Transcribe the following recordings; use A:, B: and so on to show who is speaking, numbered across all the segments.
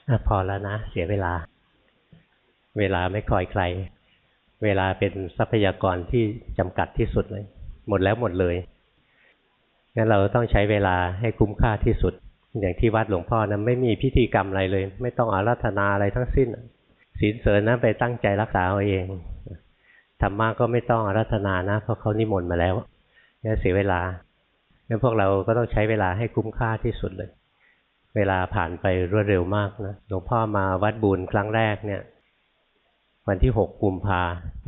A: พอแล้วนะเสียเวลาเวลาไม่คอยใครเวลาเป็นทรัพยากรที่จำกัดที่สุดเลยหมดแล้วหมดเลยงั้นเราต้องใช้เวลาให้คุ้มค่าที่สุดอย่างที่วัดหลวงพ่อนะไม่มีพิธีกรรมอะไรเลยไม่ต้องอาราธนาอะไรทั้งสิ้นศีลเสริญนะไปตั้งใจรักษาเอาเองธรรมะก็ไม่ต้องอาราธนานะเพราะเขานิมนต์มาแล้วงั้นเสียเวลางั้นพวกเราก็ต้องใช้เวลาให้คุ้มค่าที่สุดเลยเวลาผ่านไปรวดเร็วมากนะหลวงพ่อมาวัดบูรครั้งแรกเนี่ยวันที่6 กุมภาพันธ์ปี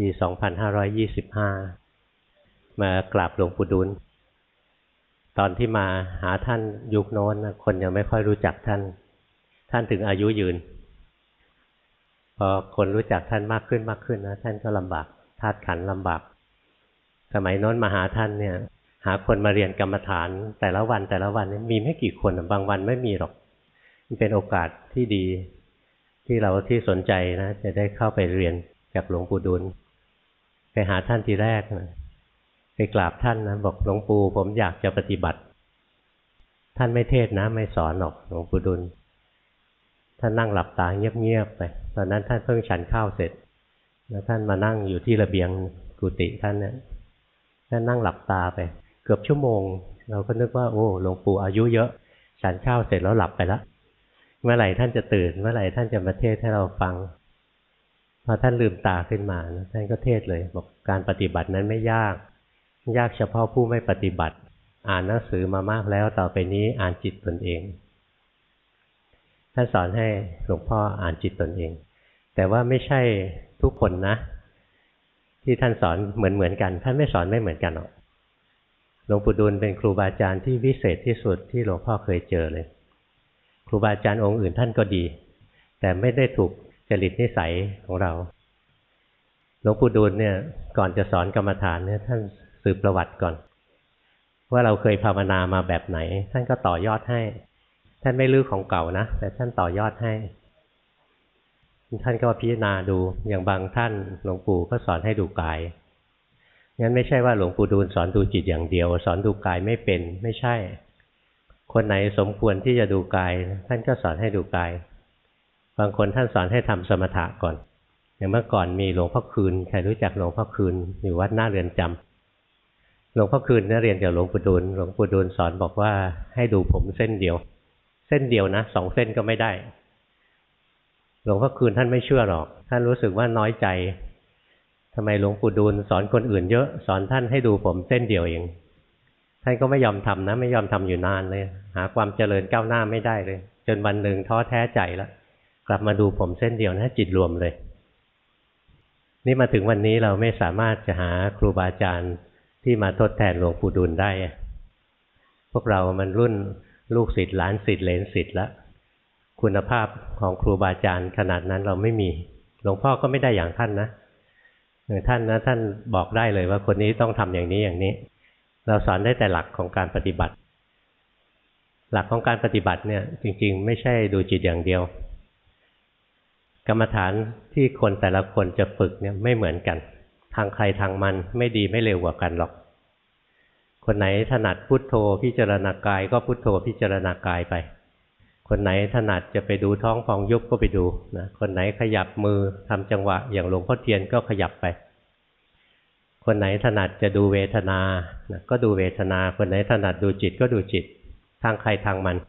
A: 2525 มากราบหลวงปู่ดูลตอนที่มาหาท่านยุคโน้นคนยังไม่ค่อยรู้จักท่านถึงอายุยืนพอคนรู้จักท่านมากขึ้นนะท่านก็ลำบากธาตุขันธ์ลำบากสมัยโน้นมาหาท่านเนี่ยหาคนมาเรียนกรรมฐานแต่ละวันมีไม่กี่คนบางวันไม่มีหรอกมันเป็นโอกาสที่ดีที่เราที่สนใจนะจะได้เข้าไปเรียนจากหลวงปู่ดูลไปหาท่านทีแรกนะไปกราบท่านนะบอกหลวงปู่ผมอยากจะปฏิบัติท่านไม่เทศนะไม่สอนหรอกหลวงปู่ดูลท่านนั่งหลับตาเงียบๆไปตอนนั้นท่านเพิ่งฉันข้าวเสร็จแล้วท่านมานั่งอยู่ที่ระเบียงกุฏิท่านเนี่ยท่านนั่งหลับตาไปเกือบชั่วโมงเราก็นึกว่าโอ้หลวงปู่อายุเยอะฉันข้าวเสร็จแล้วหลับไปแล้วเมื่อไหร่ท่านจะตื่นเมื่อไหร่ท่านจะมาเทศให้เราฟังพอท่านลืมตาขึ้นมาท่านก็เทศเลยบอกการปฏิบัตินั้นไม่ยากเฉพาะผู้ไม่ปฏิบัติอ่านหนังสือมามากแล้วต่อไปนี้อ่านจิตตนเองท่านสอนให้หลวงพ่ออ่านจิตตนเองแต่ว่าไม่ใช่ทุกคนนะที่ท่านสอนเหมือนกันท่านไม่สอนไม่เหมือนกันหรอกหลวงปู่ดูลเป็นครูบาอาจารย์ที่วิเศษที่สุดที่หลวงพ่อเคยเจอเลยครูบาอาจารย์องค์อื่นท่านก็ดีแต่ไม่ได้ถูกจริตนิสัยของเราหลวงปู่ดูลเนี่ยก่อนจะสอนกรรมฐานเนี่ยท่านสืบประวัติก่อนว่าเราเคยภาวนามาแบบไหนท่านก็ต่อยอดให้ท่านไม่ลื้อของเก่านะแต่ท่านต่อยอดให้ท่านก็พิจารณาดูอย่างบางท่านหลวงปู่ก็สอนให้ดูกายงั้นไม่ใช่ว่าหลวงปู่ดูลสอนดูจิตอย่างเดียวสอนดูกายไม่เป็นไม่ใช่คนไหนสมควรที่จะดูกายท่านก็สอนให้ดูกายบางคนท่านสอนให้ทำสมถะก่อนอย่างเมื่อก่อนมีหลวงพ่อคืนใครรู้จักหลวงพ่อคืนอยู่วัดหน้าเรือนจำหลวงพ่อคืนเรียนกับหลวงปู่ดูลหลวงปู่ดูลสอนบอกว่าให้ดูผมเส้นเดียวนะ2 เส้นก็ไม่ได้หลวงพ่อคืนท่านไม่เชื่อหรอกท่านรู้สึกว่าน้อยใจทำไมหลวงปู่ดูลสอนคนอื่นเยอะสอนท่านให้ดูผมเส้นเดียวเองท่านก็ไม่ยอมทำนะไม่ยอมทำอยู่นานเลยหาความเจริญก้าวหน้าไม่ได้เลยจนวันหนึ่งท้อแท้ใจแล้วกลับมาดูผมเส้นเดียวนะจิตรวมเลยนี่มาถึงวันนี้เราไม่สามารถจะหาครูบาอาจารย์ที่มาทดแทนหลวงปู่ดูลได้พวกเรามันรุ่นลูกศิษย์หลานศิษย์เหลนศิษย์แล้วคุณภาพของครูบาอาจารย์ขนาดนั้นเราไม่มีหลวงพ่อก็ไม่ได้อย่างท่านนะท่านบอกได้เลยว่าคนนี้ต้องทำอย่างนี้อย่างนี้เราสอนได้แต่หลักของการปฏิบัติหลักของการปฏิบัติเนี่ยจริงๆไม่ใช่ดูจิตอย่างเดียวกรรมฐานที่คนแต่ละคนจะฝึกเนี่ยไม่เหมือนกันทางใครทางมันไม่ดีไม่เร็วกว่ากันหรอกคนไหนถนัดพุทโธพิจารณากายก็พุทโธพิจารณากายไปคนไหนถนัดจะไปดูท้องพองยุบก็ไปดูนะคนไหนขยับมือทำจังหวะอย่างหลวงพ่อเทียนก็ขยับไปคนไหนถนัดจะดูเวทนานะก็ดูเวทนาคนไหนถนัดดูจิตก็ดูจิตทางใครทางมัน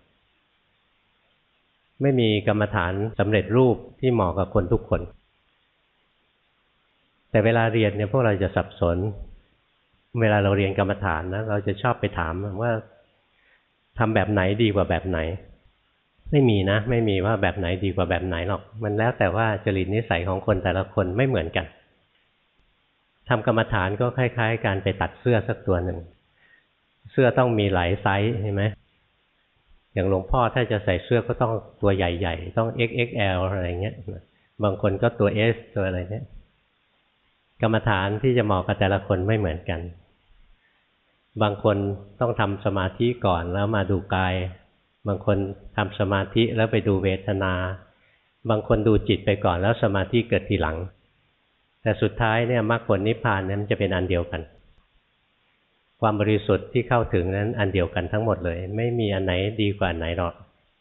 A: ไม่มีกรรมฐานสำเร็จรูปที่เหมาะกับคนทุกคนแต่เวลาเรียนเนี่ยพวกเราจะสับสนเวลาเราเรียนกรรมฐานนะเราจะชอบไปถามว่าทำแบบไหนดีกว่าแบบไหนไม่มีนะไม่มีว่าแบบไหนดีกว่าแบบไหนหรอกมันแล้วแต่ว่าจริตนิสัยของคนแต่ละคนไม่เหมือนกันทำกรรมฐานก็คล้ายๆการไปตัดเสื้อสักตัวหนึ่งเสื้อต้องมีหลายไซส์ใช่ไหมอย่างหลวงพ่อถ้าจะใส่เสื้อก็ต้องตัวใหญ่ๆต้อง XXL อะไรเงี้ยบางคนก็ตัว S ตัวอะไรเนี้ยกรรมฐานที่จะเหมาะกับแต่ละคนไม่เหมือนกันบางคนต้องทำสมาธิก่อนแล้วมาดูกายบางคนทำสมาธิแล้วไปดูเวทนาบางคนดูจิตไปก่อนแล้วสมาธิเกิดทีหลังแต่สุดท้ายเนี่ยมรรคผลนิพพานนั้นจะเป็นอันเดียวกันความบริสุทธิ์ที่เข้าถึงนั้นอันเดียวกันทั้งหมดเลยไม่มีอันไหนดีกว่าอันไหนหรอก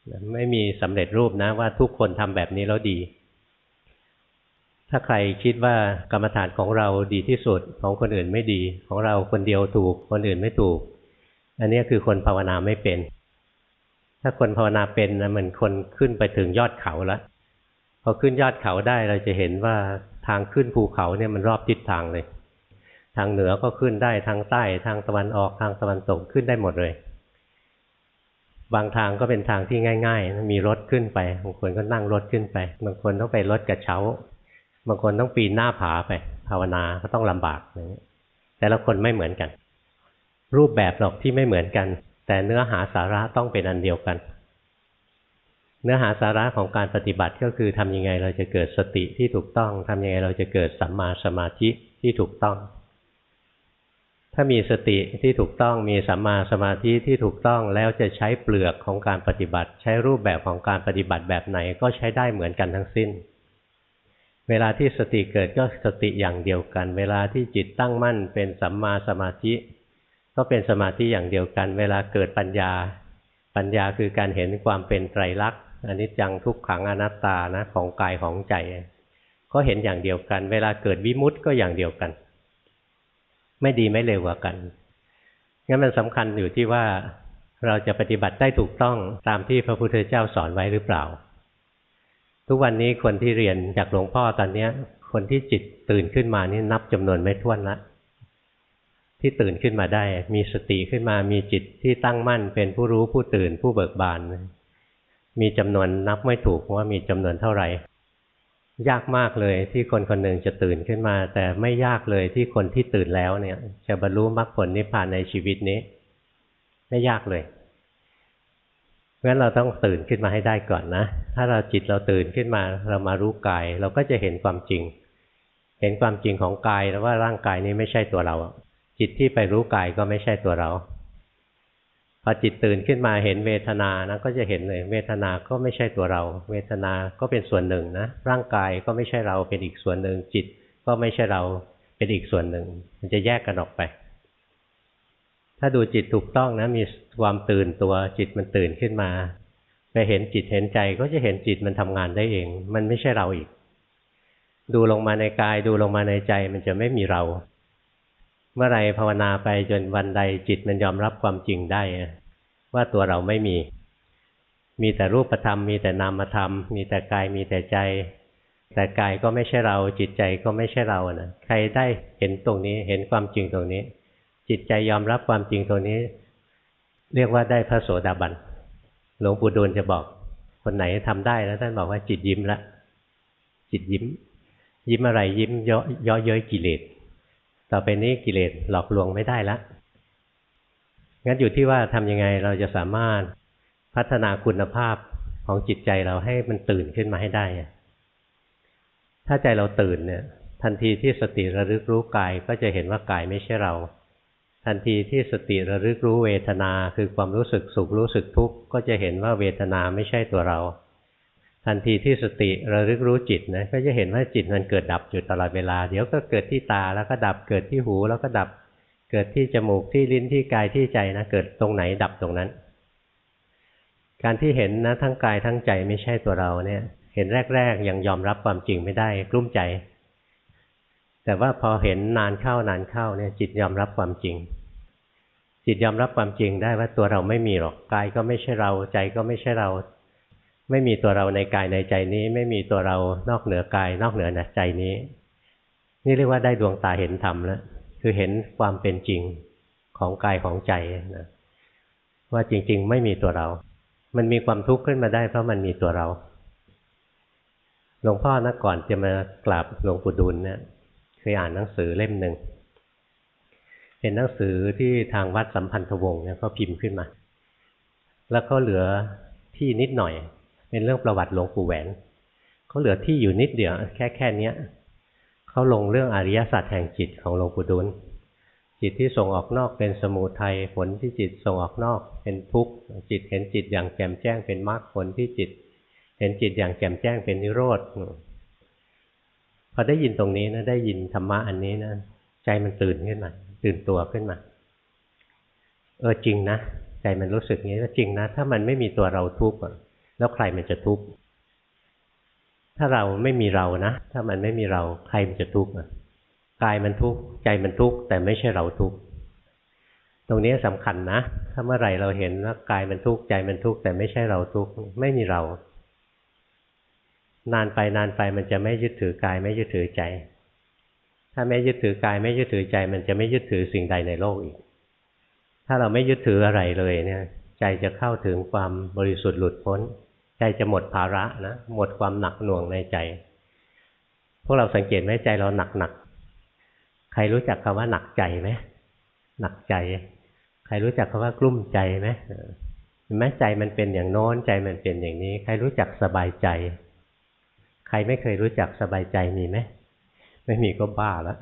A: ไม่มีสำเร็จรูปนะว่าทุกคนทำแบบนี้แล้วดีถ้าใครคิดว่ากรรมฐานของเราดีที่สุดของคนอื่นไม่ดีของเราคนเดียวถูกคนอื่นไม่ถูกอันนี้คือคนภาวนาไม่เป็นถ้าคนภาวนาเป็นนะมันคนขึ้นไปถึงยอดเขาแล้วพอขึ้นยอดเขาได้เราจะเห็นว่าทางขึ้นภูเขาเนี่ยมันรอบทิศทางเลยทางเหนือก็ขึ้นได้ทางใต้ทางตะวันออกทางตะวันตกขึ้นได้หมดเลยบางทางก็เป็นทางที่ง่ายๆมีรถขึ้นไปบางคนก็นั่งรถขึ้นไปบางคนต้องไปรถกระเช้าบางคนต้องปีนหน้าผาไปภาวนาก็ต้องลำบากอย่างนี้แต่ละคนไม่เหมือนกันรูปแบบหรอกที่ไม่เหมือนกันแต่เนื้อหาสาระต้องเป็นอันเดียวกันเนื้อหาสาระของการปฏิบัติก็คือทำยังไงเราจะเกิดสติที่ถูกต้องทำยังไงเราจะเกิดสัมมาสมาธิที่ถูกต้องถ้ามีสติที่ถูกต้องมีสัมมาสมาธิที่ถูกต้องแล้วจะใช้เปลือกของการปฏิบัติใช้รูปแบบของการปฏิบัติแบบไหนก็ใช้ได้เหมือนกันทั้งสิ้นเวลาที่สติเกิดก็สติอย่างเดียวกันเวลาที่จิตตั้งมั่นเป็นสัมมาสมาธิก็เป็นสมาธิอย่างเดียวกันเวลาเกิดปัญญาปัญญาคือการเห็นความเป็นไตรลักษณ์อนิจจังทุกขังอนัตตานะของกายของใจก็เห็นอย่างเดียวกันเวลาเกิดวิมุตติก็อย่างเดียวกันไม่ดีไม่เลวกว่ากันงั้นมันสำคัญอยู่ที่ว่าเราจะปฏิบัติได้ถูกต้องตามที่พระพุทธเจ้าสอนไว้หรือเปล่าทุกวันนี้คนที่เรียนจากหลวงพ่อตอนนี้คนที่จิตตื่นขึ้นมานี่นับจำนวนไม่ถ้วนละที่ตื่นขึ้นมาได้มีสติขึ้นมามีจิตที่ตั้งมั่นเป็นผู้รู้ผู้ตื่นผู้เบิกบานมีจำนวนนับไม่ถูกว่ามีจำนวนเท่าไหร่ยากมากเลยที่คนคนหนึ่งจะตื่นขึ้นมาแต่ไม่ยากเลยที่คนที่ตื่นแล้วเนี่ยจะบรรลุมรรคผลนิพพานในชีวิตนี้ไม่ยากเลยเพราะฉะนั้นเราต้องตื่นขึ้นมาให้ได้ก่อนนะถ้าเราจิตเราตื่นขึ้นมาเรามารู้กายเราก็จะเห็นความจริงเห็นความจริงของกายแล้วว่าร่างกายนี้ไม่ใช่ตัวเราจิตที่ไปรู้กายก็ไม่ใช่ตัวเราพอจิตตื่นขึ้นมาเห็นเวทนานะก็จะเห็นเลยเวทนาก็ไม่ใช่ตัวเราเวทนาก็เป็นส่วนหนึ่งนะร่างกายก็ไม่ใช่เราเป็นอีกส่วนหนึ่งจิตก็ไม่ใช่เราเป็นอีกส่วนหนึ่งมันจะแยกกันออกไปถ้าดูจิตถูกต้องนะมีความตื่นตัวจิตมันตื่นขึ้นมาไปเห็นจิตเห็นใจก็จะเห็นจิตมันทำงานได้เองมันไม่ใช่เราอีกดูลงมาในกายดูลงมาในใจมันจะไม่มีเราเมื่อไรภาวนาไปจนวันใดจิตมันยอมรับความจริงได้ว่าตัวเราไม่มีแต่รูปธรรมมีแต่นามธรรมมีแต่กายมีแต่ใจแต่กายก็ไม่ใช่เราจิตใจก็ไม่ใช่เรานะใครได้เห็นตรงนี้เห็นความจริงตรงนี้จิตใจยอมรับความจริงตรงนี้เรียกว่าได้พระโสดาบันหลวงปู่ดูลย์จะบอกคนไหนทำได้แล้วท่านบอกว่าจิตยิ้มละจิตยิ้มอะไรยิ้มเยาะเย้ยกิเลสต่อไปนี้กิเลสหลอกลวงไม่ได้ละงั้นอยู่ที่ว่าทำยังไงเราจะสามารถพัฒนาคุณภาพของจิตใจเราให้มันตื่นขึ้นมาให้ได้ถ้าใจเราตื่นเนี่ยทันทีที่สติระลึกรู้กายก็จะเห็นว่ากายไม่ใช่เราทันทีที่สติระลึกรู้เวทนาคือความรู้สึกสุขรู้สึกทุกข์ก็จะเห็นว่าเวทนาไม่ใช่ตัวเราทันทีที่สติระลึกรู้จิตนะก็จะเห็นว่าจิตมันเกิดดับอยู่ตลอดเวลาเดี๋ยวก็เกิดที่ตาแล้วก็ดับเกิดที่หูแล้วก็ดับเกิดที่จมูกที่ลิ้นที่กายที่ใจนะเกิดตรงไหนดับตรงนั้นการที่เห็นนะทั้งกายทั้งใจไม่ใช่ตัวเราเนี่ยเห็นแรกๆยังยอมรับความจริงไม่ได้กลุ้มใจแต่ว่าพอเห็นนานเข้าเนี่ยจิตยอมรับความจริงจิตยอมรับความจริงได้ว่าตัวเราไม่มีหรอกกายก็ไม่ใช่เราใจก็ไม่ใช่เราไม่มีตัวเราในกายในใจนี้ไม่มีตัวเรานอกเหนือกายนอกเหนือใจนี้นี่เรียกว่าได้ดวงตาเห็นธรรมแล้วคือเห็นความเป็นจริงของกายของใจนะว่าจริงๆไม่มีตัวเรามันมีความทุกข์ขึ้นมาได้เพราะมันมีตัวเราหลวงพ่อนะก่อนจะมากราบหลวงปู่ดูลย์เนี่ยเคยอ่านหนังสือเล่มหนึ่งเป็นหนังสือที่ทางวัดสัมพันธวงศ์เนี่ยเขาพิมพ์ขึ้นมาแล้วเขาเหลือที่นิดหน่อยเป็นเรื่องประวัติหลวงปู่แหวนเขาเหลือที่อยู่นิดเดียวแค่นี้เขาลงเรื่องอริยสัจแห่งจิตของหลวงปู่ดูลย์จิตที่ส่งออกนอกเป็นสมุทัยผลที่จิตส่งออกนอกเป็นทุกข์จิตเห็นจิตอย่างแจ่มแจ้งเป็นมรรคผลที่จิตเห็นจิตอย่างแจ่มแจ้งเป็นนิโรธพอได้ยินตรงนี้นะได้ยินธรรมะอันนี้นะใจมันตื่นขึ้นมาตื่นตัวขึ้นมาจริงนะใจมันรู้สึกอย่างนี้ว่าจริงนะถ้ามันไม่มีตัวเราทุกข์แล้วใครมันจะทุกข์ถ้าเราไม่มีเรานะถ้ามันไม่มีเราใครมันจะทุกข์กายมันทุกข์ใจมันทุกข์แต่ไม่ใช่เราทุกข์ตรงนี้สำคัญนะถ้าเมื่อไหร่เราเห็นว่ากายมันทุกข์ใจมันทุกข์แต่ไม่ใช่เราทุกข์ไม่มีเรานานไปมันจะไม่ยึดถือกายไม่ยึดถือใจถ้าไม่ยึดถือกายไม่ยึดถือใจมันจะไม่ยึดถือสิ่งใดในโลกอีกถ้าเราไม่ยึดถืออะไรเลยเนี่ยใจจะเข้าถึงความบริสุทธิ์หลุดพ้นใจจะหมดภาระนะหมดความหนักหน่วงในใจพวกเราสังเกตไหมใจเราหนักใครรู้จักคำว่าหนักใจไหมหนักใจใครรู้จักคำว่ากลุ้มใจไหมเห็นไหมใจมันเป็นอย่างโน้นใจมันเป็นอย่างนี้ใครรู้จักสบายใจใครไม่เคยรู้จักสบายใจมีไหมไม่มีก็บ้าแล้ว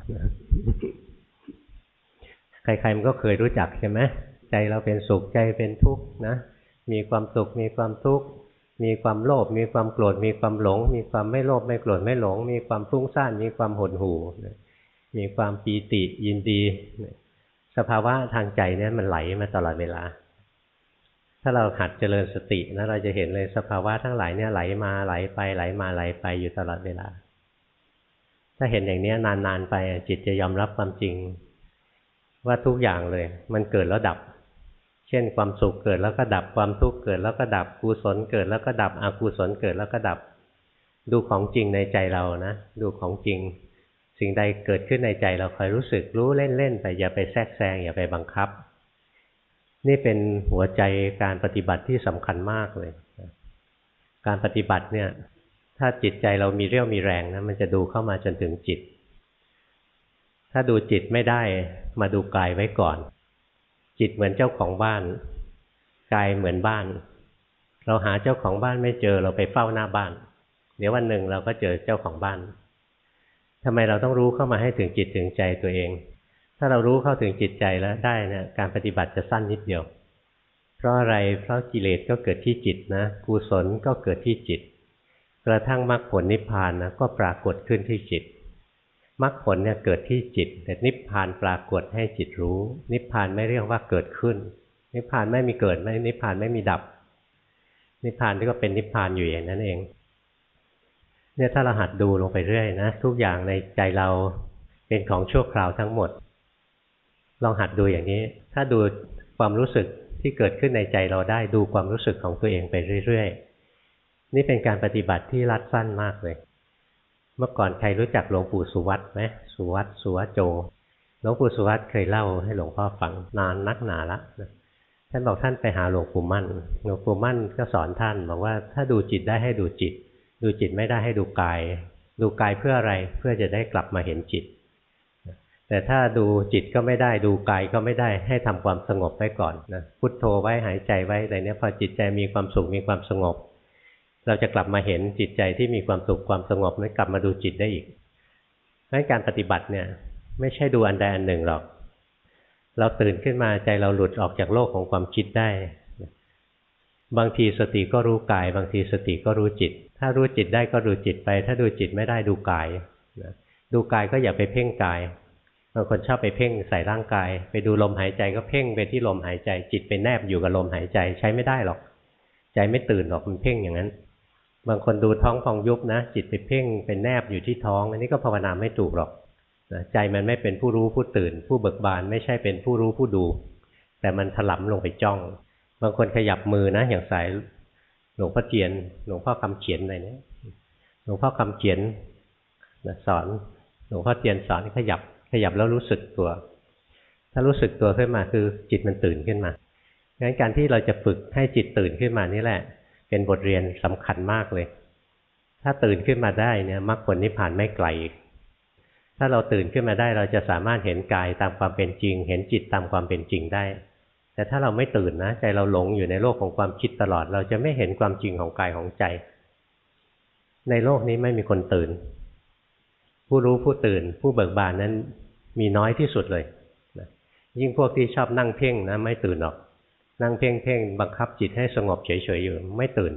A: ใครๆมันก็เคยรู้จักใช่ไหมใจเราเป็นสุขใจเป็นทุกข์นะมีความสุขมีความทุกข์มีความโลภมีความโกรธมีความหลงมีความไม่โลภไม่โกรธไม่หลงมีความฟุ้งซ่านมีความหดหู่มีความปีติยินดีสภาวะทางใจเนี่ยมันไหลมาตลอดเวลาถ้าเราหัดเจริญสตินะเราจะเห็นเลยสภาวะทั้งหลายเนี่ยไหลมาไหลไปไหลมาไหลไปอยู่ตลอดเวลาถ้าเห็นอย่างนี้นานๆไปจิตจะยอมรับความจริงว่าทุกอย่างเลยมันเกิดแล้วดับเช่นความสุขเกิดแล้วก็ดับความทุกข์เกิดแล้วก็ดับกุศลเกิดแล้วก็ดับอกุศลเกิดแล้วก็ดับดูของจริงในใจเรานะดูของจริงสิ่งใดเกิดขึ้นในใจเราคอยรู้สึกรู้เล่นๆไปอย่าไปแทรกแซงอย่าไปบังคับนี่เป็นหัวใจการปฏิบัติที่สำคัญมากเลยการปฏิบัติเนี่ยถ้าจิตใจเรามีเรี่ยวมีแรงนะมันจะดูเข้ามาจนถึงจิตถ้าดูจิตไม่ได้มาดูกายไว้ก่อนจิตเหมือนเจ้าของบ้านกายเหมือนบ้านเราหาเจ้าของบ้านไม่เจอเราไปเฝ้าหน้าบ้านเดี๋ยววันหนึ่งเราก็เจอเจ้าของบ้านทำไมเราต้องรู้เข้ามาให้ถึงจิตถึงใจตัวเองถ้าเรารู้เข้าถึงจิตใจแล้วได้เนี่ยการปฏิบัติจะสั้นนิดเดียวเพราะอะไรเพราะกิเลสก็เกิดที่จิตนะกุศลก็เกิดที่จิตกระทั่งมรรคผลนิพพานนะก็ปรากฏขึ้นที่จิตมรรคผลเนี่ยเกิดที่จิตแต่นิพพานปรากฏให้จิตรู้นิพพานไม่เรียกว่าเกิดขึ้นนิพพานไม่มีเกิดไม่นิพพานไม่มีดับนิพพานที่ก็เป็นนิพพานอยู่อย่างนั้นเองเนี่ยถ้าเราหัดดูลงไปเรื่อยนะทุกอย่างในใจเราเป็นของชั่วคราวทั้งหมดลองหัดดูอย่างนี้ถ้าดูความรู้สึกที่เกิดขึ้นในใจเราได้ดูความรู้สึกของตัวเองไปเรื่อยๆนี่เป็นการปฏิบัติที่รัดสั้นมากเลยเมื่อก่อนใครรู้จักหลวงปู่สุวัตไหมสุวัตสุวโจหลวงปู่สุวัตเคยเล่าให้หลวงพ่อฟังนานนักหนาละท่านบอกท่านไปหาหลวงปู่มั่นหลวงปู่มั่นก็สอนท่านบอกว่าถ้าดูจิตได้ให้ดูจิตดูจิตไม่ได้ให้ดูกายดูกายเพื่ออะไรเพื่อจะได้กลับมาเห็นจิตแต่ถ้าดูจิตก็ไม่ได้ดูกายก็ไม่ได้ให้ทำความสงบไว้ก่อนนะพุทโธไว้หายใจไว้อะไรเนี้ยพอจิตใจมีความสุขมีความสงบเราจะกลับมาเห็นจิตใจที่มีความสุขความสงบนั้นกลับมาดูจิตได้อีกเพราะฉะนั้นการปฏิบัติเนี่ยไม่ใช่ดูอันใดอันหนึ่งหรอกเราตื่นขึ้นมาใจเราหลุดออกจากโลกของความคิดได้บางทีสติก็รู้กายบางทีสติก็รู้จิตถ้ารู้จิตได้ก็ดูจิตไปถ้าดูจิตไม่ได้ดูกายดูกายก็อย่าไปเพ่งกายบางคนชอบไปเพ่งใส่ร่างกายไปดูลมหายใจก็เพ่งไปที่ลมหายใจจิตไปแนบอยู่กับลมหายใจใช้ไม่ได้หรอกใจไม่ตื่นหรอกมันเพ่งอย่างนั้นบางคนดูท้องพองยุบนะจิตไปเพ่งเป็นแนบอยู่ที่ท้องอันนี้ก็ภาวนาไม่ถูกหรอกใจมันไม่เป็นผู้รู้ผู้ตื่นผู้เบิกบานไม่ใช่เป็นผู้รู้ผู้ดูแต่มันถลำลงไปจ้องบางคนขยับมือนะอย่างสายหลวงพ่อเจียนหลวงพ่อคำเขียนอะไรเนี่ยหลวงพ่อคำเขียนสอนหลวงพ่อเจียนสอนขยับแล้วรู้สึกตัวถ้ารู้สึกตัวขึ้นมาคือจิตมันตื่นขึ้นมางั้นการที่เราจะฝึกให้จิตตื่นขึ้นมานี่แหละเป็นบทเรียนสำคัญมากเลยถ้าตื่นขึ้นมาได้เนี่ยมรรคผลนิพพานไม่ไกลอีกถ้าเราตื่นขึ้นมาได้เราจะสามารถเห็นกายตามความเป็นจริงเห็นจิตตามความเป็นจริงได้แต่ถ้าเราไม่ตื่นนะใจเราหลงอยู่ในโลกของความคิดตลอดเราจะไม่เห็นความจริงของกายของใจในโลกนี้ไม่มีคนตื่นผู้รู้ผู้ตื่นผู้เบิกบานนั้นมีน้อยที่สุดเลยยิ่งพวกที่ชอบนั่งเพ่งนะไม่ตื่นหรอกนั่งเพ่งบังคับจิตให้สงบเฉยๆอยู่ไม่ตื่น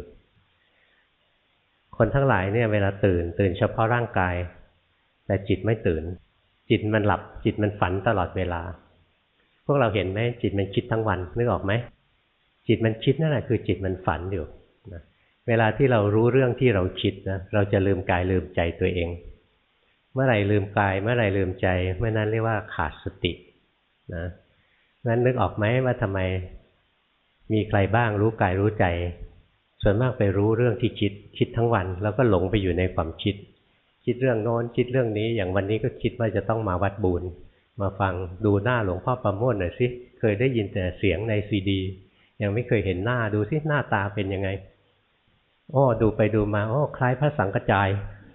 A: คนทั้งหลายเนี่ยเวลาตื่นเฉพาะร่างกายแต่จิตไม่ตื่นจิตมันหลับจิตมันฝันตลอดเวลาพวกเราเห็นไหมจิตมันคิดทั้งวันนึกออกไหมจิตมันคิดนั่นแหละคือจิตมันฝันอยู่นะเวลาที่เรารู้เรื่องที่เราคิดนะเราจะลืมกายลืมใจตัวเองเมื่อไหร่ลืมกายเมื่อไหร่ลืมใจเมื่อนั้นเรียกว่าขาดสตินะงั้นนึกออกไหมว่าทำไมมีใครบ้างรู้กายรู้ใจส่วนมากไปรู้เรื่องที่คิดทั้งวันแล้วก็หลงไปอยู่ในความคิดเรื่องโน้นคิดเรื่องนี้อย่างวันนี้ก็คิดว่าจะต้องมาวัดบูญมาฟังดูหน้าหลวงพ่อประโมทหน่อยสิเคยได้ยินแต่เสียงในซีดียังไม่เคยเห็นหน้าดูสิหน้าตาเป็นยังไงโอ้ดูไปดูมาโอ้คล้ายพระสังฆจาย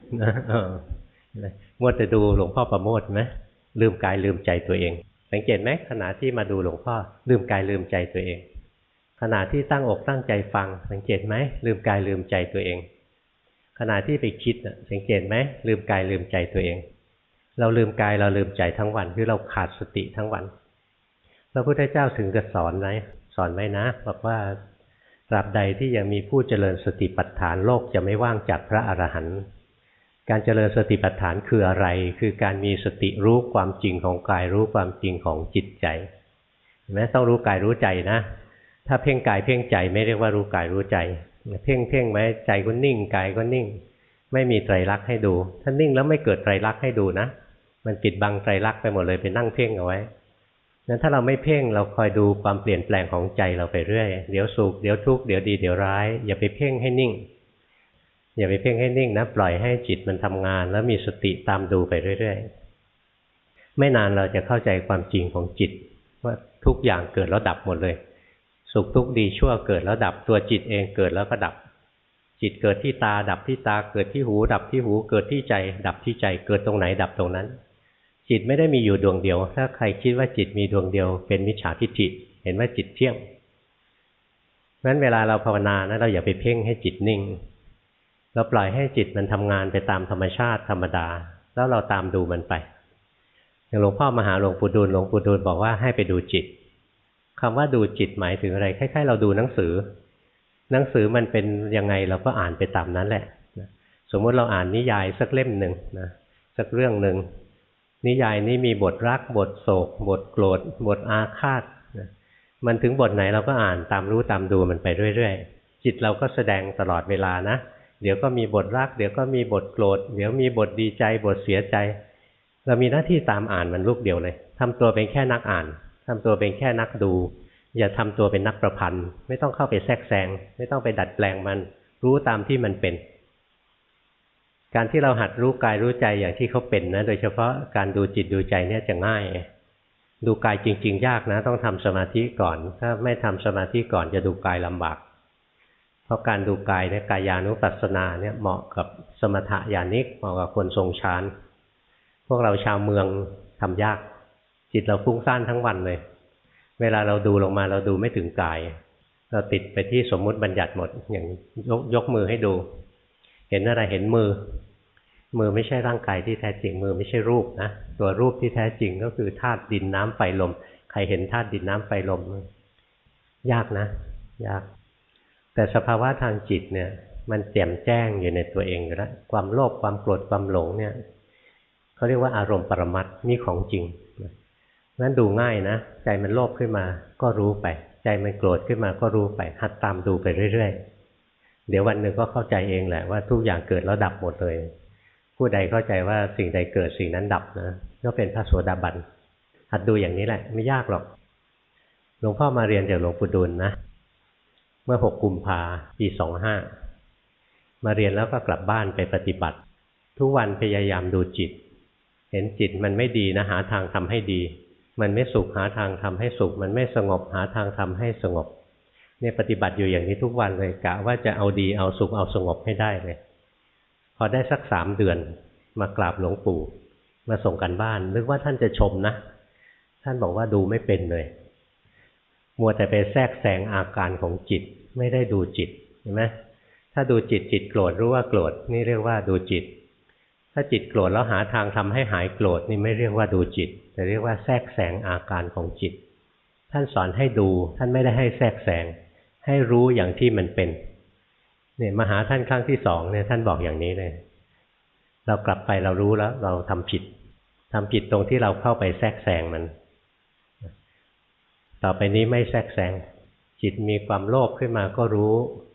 A: มัวแต่ดูหลวงพ่อประโมทไหมลืมกายลืมใจตัวเองสังเกตไหมขณะที่มาดูหลวงพ่อลืมกายลืมใจตัวเองขณะที่ตั้งอกตั้งใจฟังสังเกตไหมลืมกายลืมใจตัวเองขณะที่ไปคิดสังเกตไหมลืมกายลืมใจตัวเองเราลืมกายเราลืมใจทั้งวันคือเราขาดสติทั้งวันพระพุทธเจ้าถึงจะสอนไว้นะบอกว่าตราบใดที่ยังมีผู้เจริญสติปัฏฐานโลกจะไม่ว่างจากพระอรหันต์การเจริญสติปัฏฐานคืออะไรคือการมีสติรู้ความจริงของกายรู้ความจริงของจิตใจเห็นไหมต้องรู้กายรู้ใจนะถ้าเพ่งกายเพ่งใจไม่เรียกว่ารู้กายรู้ใจเพ่งไว้ใจก็นิ่งกายก็นิ่งไม่มีไตรลักษณ์ให้ดูถ้านิ่งแล้วไม่เกิดไตรลักษณ์ให้ดูนะมันปิดบังไตรลักษณ์ไปหมดเลยไปนั่งเพ่งเอาไว้งั้นถ้าเราไม่เพ่งเราคอยดูความเปลี่ยนแปลงของใจเราไปเรื่อยเดี๋ยวสุขเดี๋ยวทุกข์เดี๋ยวดีเดี๋ยวร้ายอย่าไปเพ่งให้นิ่งอย่าไปเพ่งให้นิ่งนะปล่อยให้จิตมันทำงานแล้วมีสติตามดูไปเรื่อยๆไม่นานเราจะเข้าใจความจริงของจิตว่าทุกอย่างเกิดแล้วดับหมดเลยสุขทุกข์ดีชั่วเกิดแล้วดับตัวจิตเองเกิดแล้วก็ดับจิตเกิดที่ตาดับที่ตาเกิดที่หูดับที่หูเกิดที่ใจดับที่ใจเกิดตรงไหนดับตรงนั้นจิตไม่ได้มีอยู่ดวงเดียวถ้าใครคิดว่าจิตมีดวงเดียวเป็นมิจฉาทิฏฐิเห็นว่าจิตเที่ยงงั้นเวลาเราภาวนานะเราอย่าไปเพ่งให้จิตนิ่งเราปล่อยให้จิตมันทำงานไปตามธรรมชาติธรรมดาแล้วเราตามดูมันไปอย่างหลวงพ่อมาหาหลวงปู่ดูลบอกว่าให้ไปดูจิตคำว่าดูจิตหมายถึงอะไรคล้ายๆเราดูหนังสือมันเป็นยังไงเราก็อ่านไปตามนั้นแหละสมมติเราอ่านนิยายสักเล่มหนึ่งนะสักเรื่องหนึ่งนิยายนี้มีบทรักบทโศกบทโกรธบทอาฆาตนะมันถึงบทไหนเราก็อ่านตามรู้ตามดูมันไปเรื่อยๆจิตเราก็แสดงตลอดเวลานะเดี๋ยวก็มีบทรักเดี๋ยวก็มีบทโกรธเดี๋ยวมีบทดีใจบทเสียใจเรามีหน้าที่ตามอ่านมันลูกเดียวเลยทำตัวเป็นแค่นักอ่านทำตัวเป็นแค่นักดูอย่าทำตัวเป็นนักประพันธ์ไม่ต้องเข้าไปแทรกแซงไม่ต้องไปดัดแปลงมันรู้ตามที่มันเป็นการที่เราหัดรู้กายรู้ใจอย่างที่เขาเป็นนะโดยเฉพาะการดูจิตดูใจเนี่ยจะง่ายดูกายจริงๆยากนะต้องทำสมาธิก่อนถ้าไม่ทำสมาธิก่อนจะดูกายลำบากเพราะการดูกายเนี่ยกายานุปัสสนาเนี่ยเหมาะกับสมถะญาณิกเหมาะกับคนทรงฌานพวกเราชาวเมืองทำยากจิตเราฟุ้งซ่านทั้งวันเลยเวลาเราดูลงมาเราดูไม่ถึงกายเราติดไปที่สมมุติบัญญัติหมดอย่างยกมือให้ดูเห็นอะไรเห็นมือไม่ใช่ร่างกายที่แท้จริงมือไม่ใช่รูปนะตัวรูปที่แท้จริงก็คือธาตุดินน้ำไฟลมใครเห็นธาตุดินน้ำไฟลมยากนะยากแต่สภาวะทางจิตเนี่ยมันแจ่มแจ้งอยู่ในตัวเองอยู่แล้วความโลภความโกรธความหลงเนี่ยเขาเรียกว่าอารมณ์ปรมัตถ์นี่ของจริงงั้นดูง่ายนะใจมันโลภขึ้นมาก็รู้ไปใจมันโกรธขึ้นมาก็รู้ไปหัดตามดูไปเรื่อยๆเดี๋ยววันหนึ่งก็เข้าใจเองแหละว่าทุกอย่างเกิดแล้วดับหมดเลยผู้ใดเข้าใจว่าสิ่งใดเกิดสิ่งนั้นดับนะก็เป็นพระโสดาบันหัดดูอย่างนี้แหละไม่ยากหรอกหลวงพ่อมาเรียนจากหลวงปู่ดูลนะเมื่อ6 กุมภาพันธ์ ปี 25มาเรียนแล้วก็กลับบ้านไปปฏิบัติทุกวันพยายามดูจิตเห็นจิตมันไม่ดีนะหาทางทำให้ดีมันไม่สุขหาทางทำให้สุขมันไม่สงบหาทางทำให้สงบเนี่ยปฏิบัติอยู่อย่างนี้ทุกวันเลยกะว่าจะเอาดีเอาสุขเอาสงบให้ได้เลยพอได้สัก3 เดือนมากราบหลวงปู่มาส่งกันบ้านนึกว่าท่านจะชมนะท่านบอกว่าดูไม่เป็นเลยมัวแต่ไปแทรกแซงอาการของจิตไม่ได้ดูจิตเห็นไหมถ้าดูจิตโกรธรู้ว่าโกรธนี่เรียกว่าดูจิตถ้าจิตโกรธแล้วหาทางทำให้หายโกรธนี่ไม่เรียกว่าดูจิตแต่เรียกว่าแทรกแซงอาการของจิตท่านสอนให้ดูท่านไม่ได้ให้แทรกแซงให้รู้อย่างที่มันเป็นเนี่ยมาหาท่านครั้งที่2เนี่ยท่านบอกอย่างนี้เลยเรากลับไปเรารู้แล้วเราทำผิดตรงที่เราเข้าไปแทรกแซงมันต่อไปนี้ไม่แทรกแซงจิตมีความโลภขึ้นมาก็รู้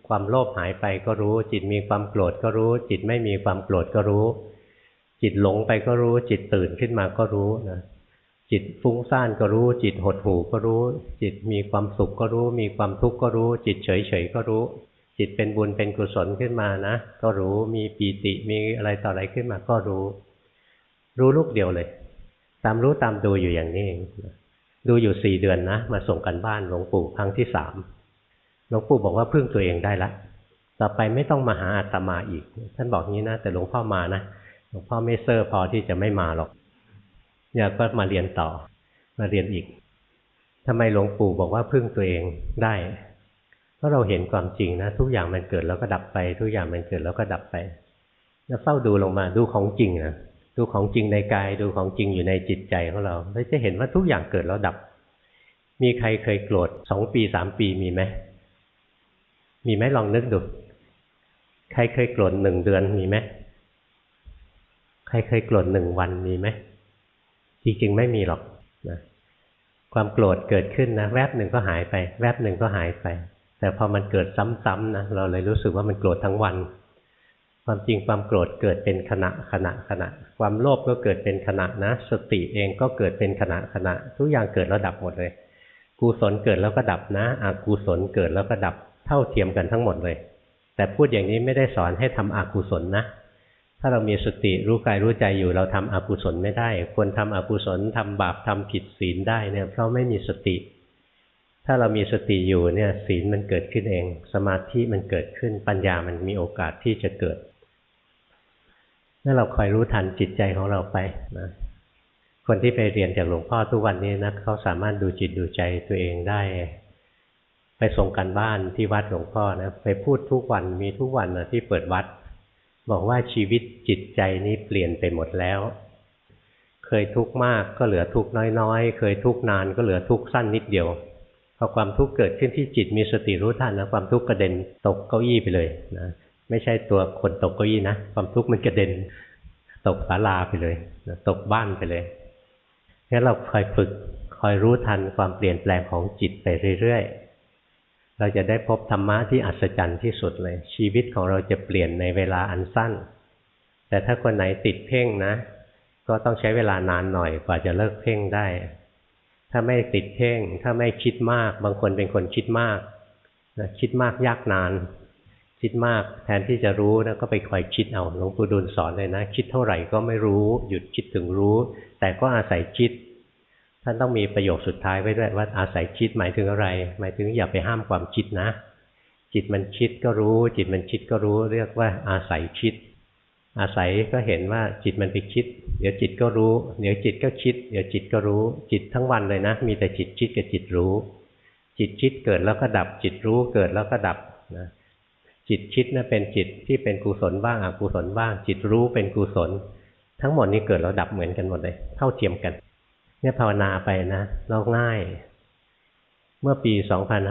A: ความโลภหายไปก็รู้จิตมีความโกรธก็รู้จิตไม่มีความโกรธก็รู้จิตหลงไปก็รู้จิตตื่นขึ้นมาก็รู้นะจิตฟุ้งซ่านก็รู้จิตหดหู่ก็รู้จิตมีความสุขก็รู้มีความทุกข์ก็รู้จิตเฉยๆก็รู้จิตเป็นบุญเป็นกุศลขึ้นมานะก็รู้มีปีติมีอะไรต่ออะไรขึ้นมาก็รู้ลูกเดียวเลยตามรู้ตามดูอยู่อย่างนี้เองดูอยู่4 เดือนนะมาส่งกันบ้านหลวงปู่ครั้งที่3หลวงปู่บอกว่าพึ่งตัวเองได้ละต่อไปไม่ต้องมาหาอาตมาอีกท่านบอกงี้นะแต่หลวงพ่อมานะหลวงพ่อไม่เซ่อพอที่จะไม่มาหรอกเนี่ยก็มาเรียนต่อมาเรียนอีกทำไมหลวงปู่บอกว่าพึ่งตัวเองได้เพราะเราเห็นความจริงนะทุกอย่างมันเกิดแล้วก็ดับไปทุกอย่างมันเกิดแล้วก็ดับไปแล้วเฝ้าดูลงมาดูของจริงนะดูของจริงในกายดูของจริงอยู่ในจิตใจของเราแล้วจะเห็นว่าทุกอย่างเกิดแล้วดับมีใครเคยโกรธ2 ปี3 ปีมีไหมมีไหมลองนึกดูใครเคยโกรธ1 เดือนมีไหมใครเคยโกรธ1 วันมีไหมจริงๆไม่มีหรอกนะความโกรธเกิดขึ้นนะแวบหนึ่งก็หายไปแวบหนึ่งก็หายไปแต่พอมันเกิดซ้ำๆนะเราเลยรู้สึกว่ามันโกรธทั้งวันความจริงความโกรธเกิดเป็นขณะความโลภก็เกิดเป็นขณะนะสติเองก็เกิดเป็นขณะทุกอย่างเกิดแล้วดับหมดเลยกุศลเกิดแล้วก็ดับนะอกุศลเกิดแล้วก็ดับเท่าเทียมกันทั้งหมดเลยแต่พูดอย่างนี้ไม่ได้สอนให้ทำอกุศลนะถ้าเรามีสติรู้กายรู้ใจอยู่เราทำอกุศลไม่ได้ควรทำอกุศลทำบาปทำผิดศีลได้เนี่ยเพราะไม่มีสติถ้าเรามีสติอยู่เนี่ยศีลมันเกิดขึ้นเองสมาธิมันเกิดขึ้นปัญญามันมีโอกาสที่จะเกิดถ้าเราคอยรู้ทันจิตใจของเราไปนะคนที่ไปเรียนจากหลวงพ่อทุกวันนี้นะเขาสามารถดูจิตดูใจตัวเองได้ไปส่งกันบ้านที่วัดหลวงพ่อนะไปพูดทุกวันมีทุกวันนะที่เปิดวัดบอกว่าชีวิตจิตใจนี้เปลี่ยนไปหมดแล้วเคยทุกข์มากก็เหลือทุกข์น้อยๆเคยทุกข์นานก็เหลือทุกข์สั้นนิดเดียวพอความทุกข์เกิดขึ้นที่จิตมีสติรู้ทันนะความทุกข์กระเด็นตกเก้าอี้ไปเลยนะไม่ใช่ตัวคนตกเก้าอี้นะความทุกข์มันกระเด็นตกศาลาไปเลยนะตกบ้านไปเลยงั้นเราคอยฝึกคอยรู้ทันความเปลี่ยนแปลงของจิตไปเรื่อยๆเราจะได้พบธรรมะที่อัศจรรย์ที่สุดเลยชีวิตของเราจะเปลี่ยนในเวลาอันสั้นแต่ถ้าคนไหนติดเพ่งนะก็ต้องใช้เวลานานหน่อยกว่าจะเลิกเพ่งได้ถ้าไม่ติดเพ่งถ้าไม่คิดมากบางคนเป็นคนคิดมากนะคิดมากยากนานคิดมากแทนที่จะรู้นะก็ไปคอยคิดเอาหลวงปู่ดูลสอนเลยนะคิดเท่าไหร่ก็ไม่รู้หยุดคิดถึงรู้แต่ก็อาศัยคิดท่านต้องมีประโยคสุดท้ายไว้ด้วยว่าอาศัยคิดหมายถึงอะไรหมายถึงอย่าไปห้ามความคิดนะจิตมันคิดก็รู้จิตมันคิดก็รู้เรียกว่าอาศัยคิดอาศัยก็เห็นว่าจิตมันไปคิดเดี๋ยวจิตก็รู้เดี๋ยวจิตก็คิดเดี๋ยวจิตก็รู้จิตทั้งวันเลยนะมีแต่จิตคิดกับจิตรู้จิตคิดเกิดแล้วก็ดับจิตรู้เกิดแล้วก็ดับนะจิตคิดนะเป็นจิตที่เป็นกุศลบ้างอกุศลบ้างจิตรู้เป็นกุศลทั้งหมดนี้เกิดแล้วดับเหมือนกันหมดเลยเท่าเทียมกันเนี่ยภาวนาไปนะเราง่ายเมื่อปี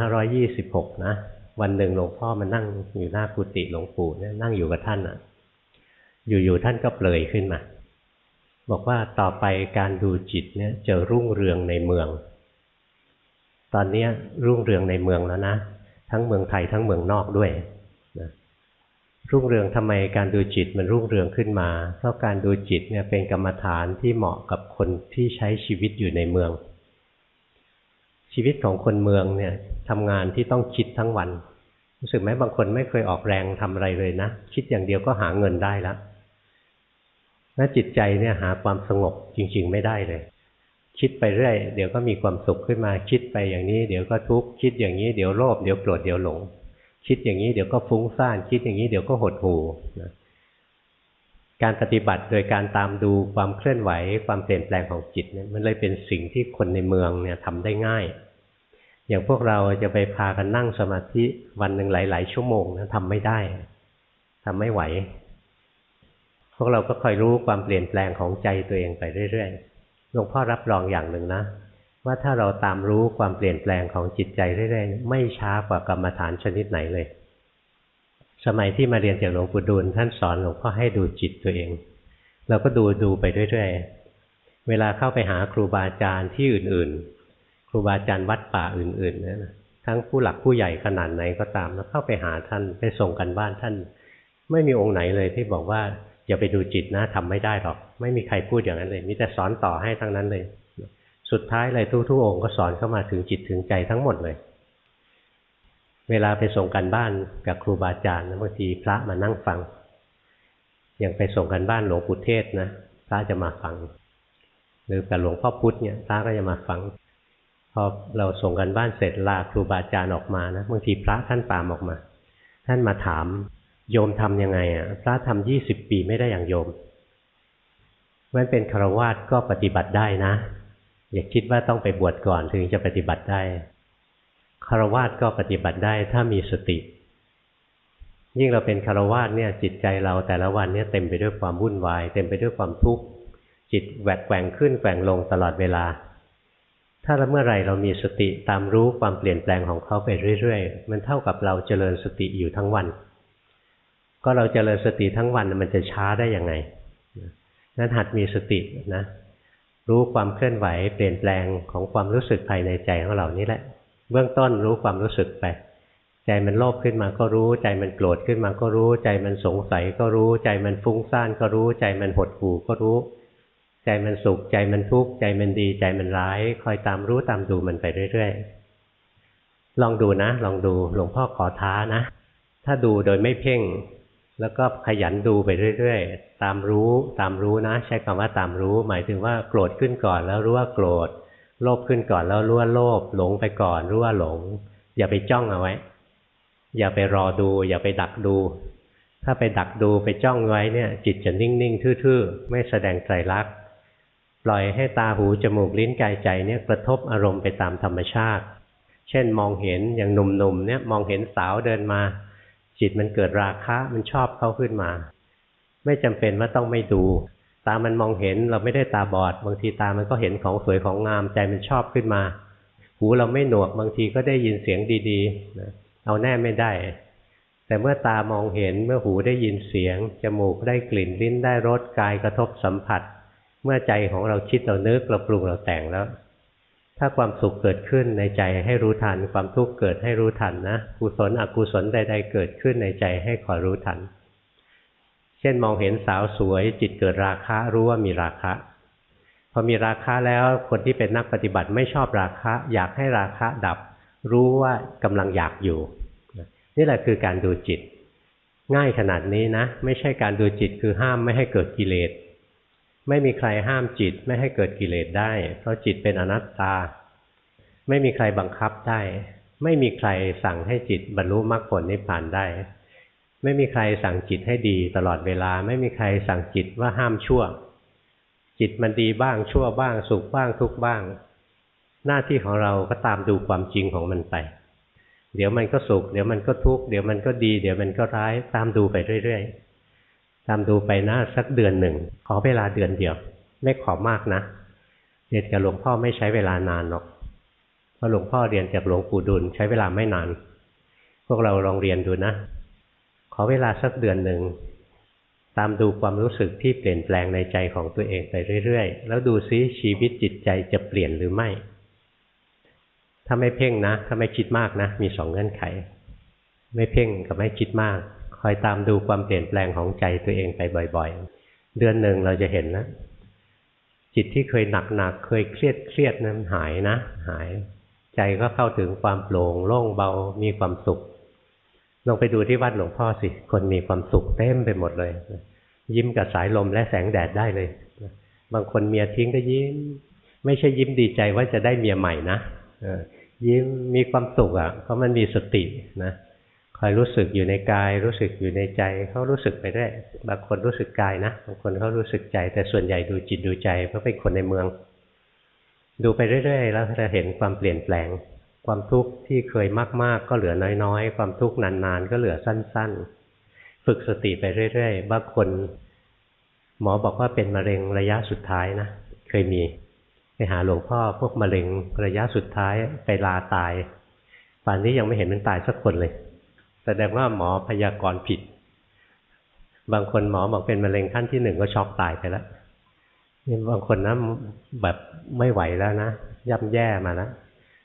A: 2526นะวันหนึ่งหลวงพ่อมานั่งอยู่หน้ากุฏิหลวงปู่เนี่ยนั่งอยู่กับท่านอ่ะอยู่ๆท่านก็เปลยขึ้นมาบอกว่าต่อไปการดูจิตเนี่ยจะรุ่งเรืองในเมืองตอนนี้รุ่งเรืองในเมืองแล้วนะทั้งเมืองไทยทั้งเมืองนอกด้วยนะรุ่งเรืองทำไมการดูจิตมันรุ่งเรืองขึ้นมาเพราะการดูจิตเนี่ยเป็นกรรมฐานที่เหมาะกับคนที่ใช้ชีวิตอยู่ในเมืองชีวิตของคนเมืองเนี่ยทำงานที่ต้องคิดทั้งวันรู้สึกไหมบางคนไม่เคยออกแรงทำอะไรเลยนะคิดอย่างเดียวก็หาเงินได้แล้วและจิตใจเนี่ยหาความสงบจริงๆไม่ได้เลยคิดไปเรื่อยเดี๋ยวก็มีความสุขขึ้นมาคิดไปอย่างนี้เดี๋ยวก็ทุกข์คิดอย่างนี้เดี๋ยวโลภเดี๋ยวโกรธเดี๋ยวหลงคิดอย่างนี้เดี๋ยวก็ฟุ้งซ่านคิดอย่างนี้เดี๋ยวก็หดหู่นะการปฏิบัติโดยการตามดูความเคลื่อนไหวความเปลี่ยนแปลงของจิตเนี่ยมันเลยเป็นสิ่งที่คนในเมืองเนี่ยทำได้ง่ายอย่างพวกเราจะไปพากันนั่งสมาธิวันหนึ่งหลายๆชั่วโมงนะทำไม่ได้ทำไม่ไหวพวกเราก็คอยรู้ความเปลี่ยนแปลงของใจตัวเองไปเรื่อยๆหลวงพ่อรับรองอย่างหนึ่งนะว่าถ้าเราตามรู้ความเปลี่ยนแปลงของจิตใจเรื่อยๆไม่ช้ากว่ากรรมฐานชนิดไหนเลยสมัยที่มาเรียนจากหลวงปู่ดูลท่านสอนหลวงพ่อให้ดูจิตตัวเองเราก็ดูไปเรื่อยๆเวลาเข้าไปหาครูบาอาจารย์ที่อื่นๆครูบาอาจารย์วัดป่าอื่นๆนะทั้งผู้หลักผู้ใหญ่ขนาดไหนก็ตามแล้วเข้าไปหาท่านไปส่งกันบ้านท่านไม่มีองค์ไหนเลยที่บอกว่าอย่าไปดูจิตนะทำไม่ได้หรอกไม่มีใครพูดอย่างนั้นเลยมีแต่สอนต่อให้ทั้งนั้นเลยสุดท้ายเลยทุกองค์ก็สอนเข้ามาถึงจิตถึงใจทั้งหมดเลยเวลาไปส่งกันบ้านกับครูบาอาจารย์บางทีพระมานั่งฟังอย่างไปส่งกันบ้านหลวงปู่เทศนะพระจะมาฟังหรือกับหลวงพ่อพุธเนี่ยพระก็จะมาฟังพอเราส่งกันบ้านเสร็จลาครูบาอาจารย์ออกมานะบางทีพระท่านตามออกมาท่านมาถามโยมทำยังไงอ่ะพระทำ20 ปีไม่ได้อย่างโยมมันเป็นฆราวาสก็ปฏิบัติได้นะอย่าคิดว่าต้องไปบวชก่อนถึงจะปฏิบัติได้ฆราวาสก็ปฏิบัติได้ถ้ามีสติยิ่งเราเป็นฆราวาสเนี่ยจิตใจเราแต่ละวันเนี่ยเต็มไปด้วยความวุ่นวายเต็มไปด้วยความทุกข์จิตแหวกแกว่งขึ้นแกว่งลงตลอดเวลาถ้าเมื่อไหร่เรามีสติตามรู้ความเปลี่ยนแปลงของเขาไปเรื่อยๆมันเท่ากับเราเจริญสติอยู่ทั้งวันก็เราเจริญสติทั้งวันมันจะช้าได้ยังไงนั้นหัดมีสตินะรู้ความเคลื่อนไหวเปลี่ยนแปลงของความรู้สึกภายในใจของเรานี่แหละเบื้องต้นรู้ความรู้สึกไปใจมันโลภขึ้นมาก็รู้ใจมันโกรธขึ้นมาก็รู้ใจมันสงสัยก็รู้ใจมันฟุ้งซ่านก็รู้ใจมันหดหู่ก็รู้ใจมันสุขใจมันทุกข์ใจมันดีใจมันร้ายคอยตามรู้ตามดูมันไปเรื่อยๆลองดูนะลองดูหลวงพ่อขอท้านะถ้าดูโดยไม่เพ่งแล้วก็ขยันดูไปเรื่อยๆตามรู้นะใช้คำว่าตามรู้หมายถึงว่าโกรธขึ้นก่อนแล้วรู้ว่าโกรธโลภขึ้นก่อนแล้วรู้ว่าโลภหลงไปก่อนรู้ว่าหลงอย่าไปจ้องเอาไว้อย่าไปรอดูอย่าไปดักดูถ้าไปดักดูไปจ้องไว้เนี่ยจิตจะนิ่งๆทื่อๆไม่แสดงไตรลักษณ์ปล่อยให้ตาหูจมูกลิ้นกายใจเนี่ยกระทบอารมณ์ไปตามธรรมชาติเช่นมองเห็นอย่างหนุ่มๆเนี่ยมองเห็นสาวเดินมาจิตมันเกิดราคะมันชอบเขาขึ้นมาไม่จำเป็นว่าต้องไม่ดูตามันมองเห็นเราไม่ได้ตาบอดบางทีตามันก็เห็นของสวยของงามใจมันชอบขึ้นมาหูเราไม่หนวกบางทีก็ได้ยินเสียงดีๆนะเอาแน่ไม่ได้แต่เมื่อตามองเห็นเมื่อหูได้ยินเสียงจมูกได้กลิ่นลิ้นได้รสกายกระทบสัมผัสเมื่อใจของเราคิดเรานึกเราปรุงเราแต่งแล้วถ้าความสุขเกิดขึ้นในใจให้รู้ทันความทุกข์เกิดให้รู้ทันนะกุศลอกุศลใดๆเกิดขึ้นในใจให้คอยรู้ทันเช่นมองเห็นสาวสวยจิตเกิดราคะรู้ว่ามีราคะพอมีราคะแล้วคนที่เป็นนักปฏิบัติไม่ชอบราคะอยากให้ราคะดับรู้ว่ากำลังอยากอยู่นี่แหละคือการดูจิตง่ายขนาดนี้นะไม่ใช่การดูจิตคือห้ามไม่ให้เกิดกิเลสไม่มีใครห้ามจิตไม่ให้เกิดกิเลสได้เพราะจิตเป็นอนัตตาไม่มีใครบังคับได้ไม่มีใครสั่งให้จิตบรรลุมรรคผลนิพพานได้ไม่มีใครสั่งจิตให้ดีตลอดเวลาไม่มีใครสั่งจิตว่าห้ามชั่วจิตมันดีบ้างชั่วบ้างสุขบ้างทุกข์บ้างหน้าที่ของเราก็ตามดูความจริงของมันไปเดี๋ยวมันก็สุขเดี๋ยวมันก็ทุกข์เดี๋ยวมันก็ดีเดี๋ยวมันก็ร้ายตามดูไปเรื่อยๆตามดูไปนะสักเดือนหนึ่งขอเวลาเดือนเดียวไม่ขอมากนะเรียนกับหลวงพ่อไม่ใช้เวลานานหรอกเพราะหลวงพ่อเรียนจากหลวงปู่ดุลใช้เวลาไม่นานพวกเราลองเรียนดูนะขอเวลาสักเดือนหนึ่งตามดูความรู้สึกที่เปลี่ยนแปลงในใจของตัวเองไปเรื่อยๆแล้วดูซิชีวิตจิตใจจะเปลี่ยนหรือไม่ถ้าไม่เพ่งนะถ้าไม่คิดมากนะมี2 เงื่อนไขไม่เพ่งกับไม่คิดมากคอยตามดูความเปลี่ยนแปลงของใจตัวเองไปบ่อยๆเดือนหนึ่งเราจะเห็นนะจิตที่เคยหนักๆเคยเครียดนั้นหายนะหายใจก็เข้าถึงความโปร่งโล่งเบามีความสุขลองไปดูที่วัดหลวงพ่อสิคนมีความสุขเต็มไปหมดเลยยิ้มกับสายลมและแสงแดดได้เลยบางคนเมียทิ้งก็ยิ้มไม่ใช่ยิ้มดีใจว่าจะได้เมียใหม่นะยิ้มมีความสุขอ่ะเพราะมันมีสตินะคอยรู้สึกอยู่ในกายรู้สึกอยู่ในใจเขารู้สึกไปได้บางคนรู้สึกกายนะบางคนเขารู้สึกใจแต่ส่วนใหญ่ดูจิตดูใจเพราะเป็นคนในเมืองดูไปเรื่อยๆแล้วจะเห็นความเปลี่ยนแปลงความทุกข์ที่เคยมากๆก็เหลือน้อยๆความทุกข์นานๆก็เหลือสั้นๆฝึกสติไปเรื่อยๆบางคนหมอบอกว่าเป็นมะเร็งระยะสุดท้ายนะเคยมีไปหาหลวงพ่อพวกมะเร็งระยะสุดท้ายไปลาตายป่านนี้ยังไม่เห็นมันตายสักคนเลยแสดงว่าหมอพยากรณ์ผิดบางคนหมอบอกเป็นมะเร็งขั้นที่1ก็ช็อกตายไปแล้วนี่บางคนนะแบบไม่ไหวแล้วนะย่ำแย่มาแล้ว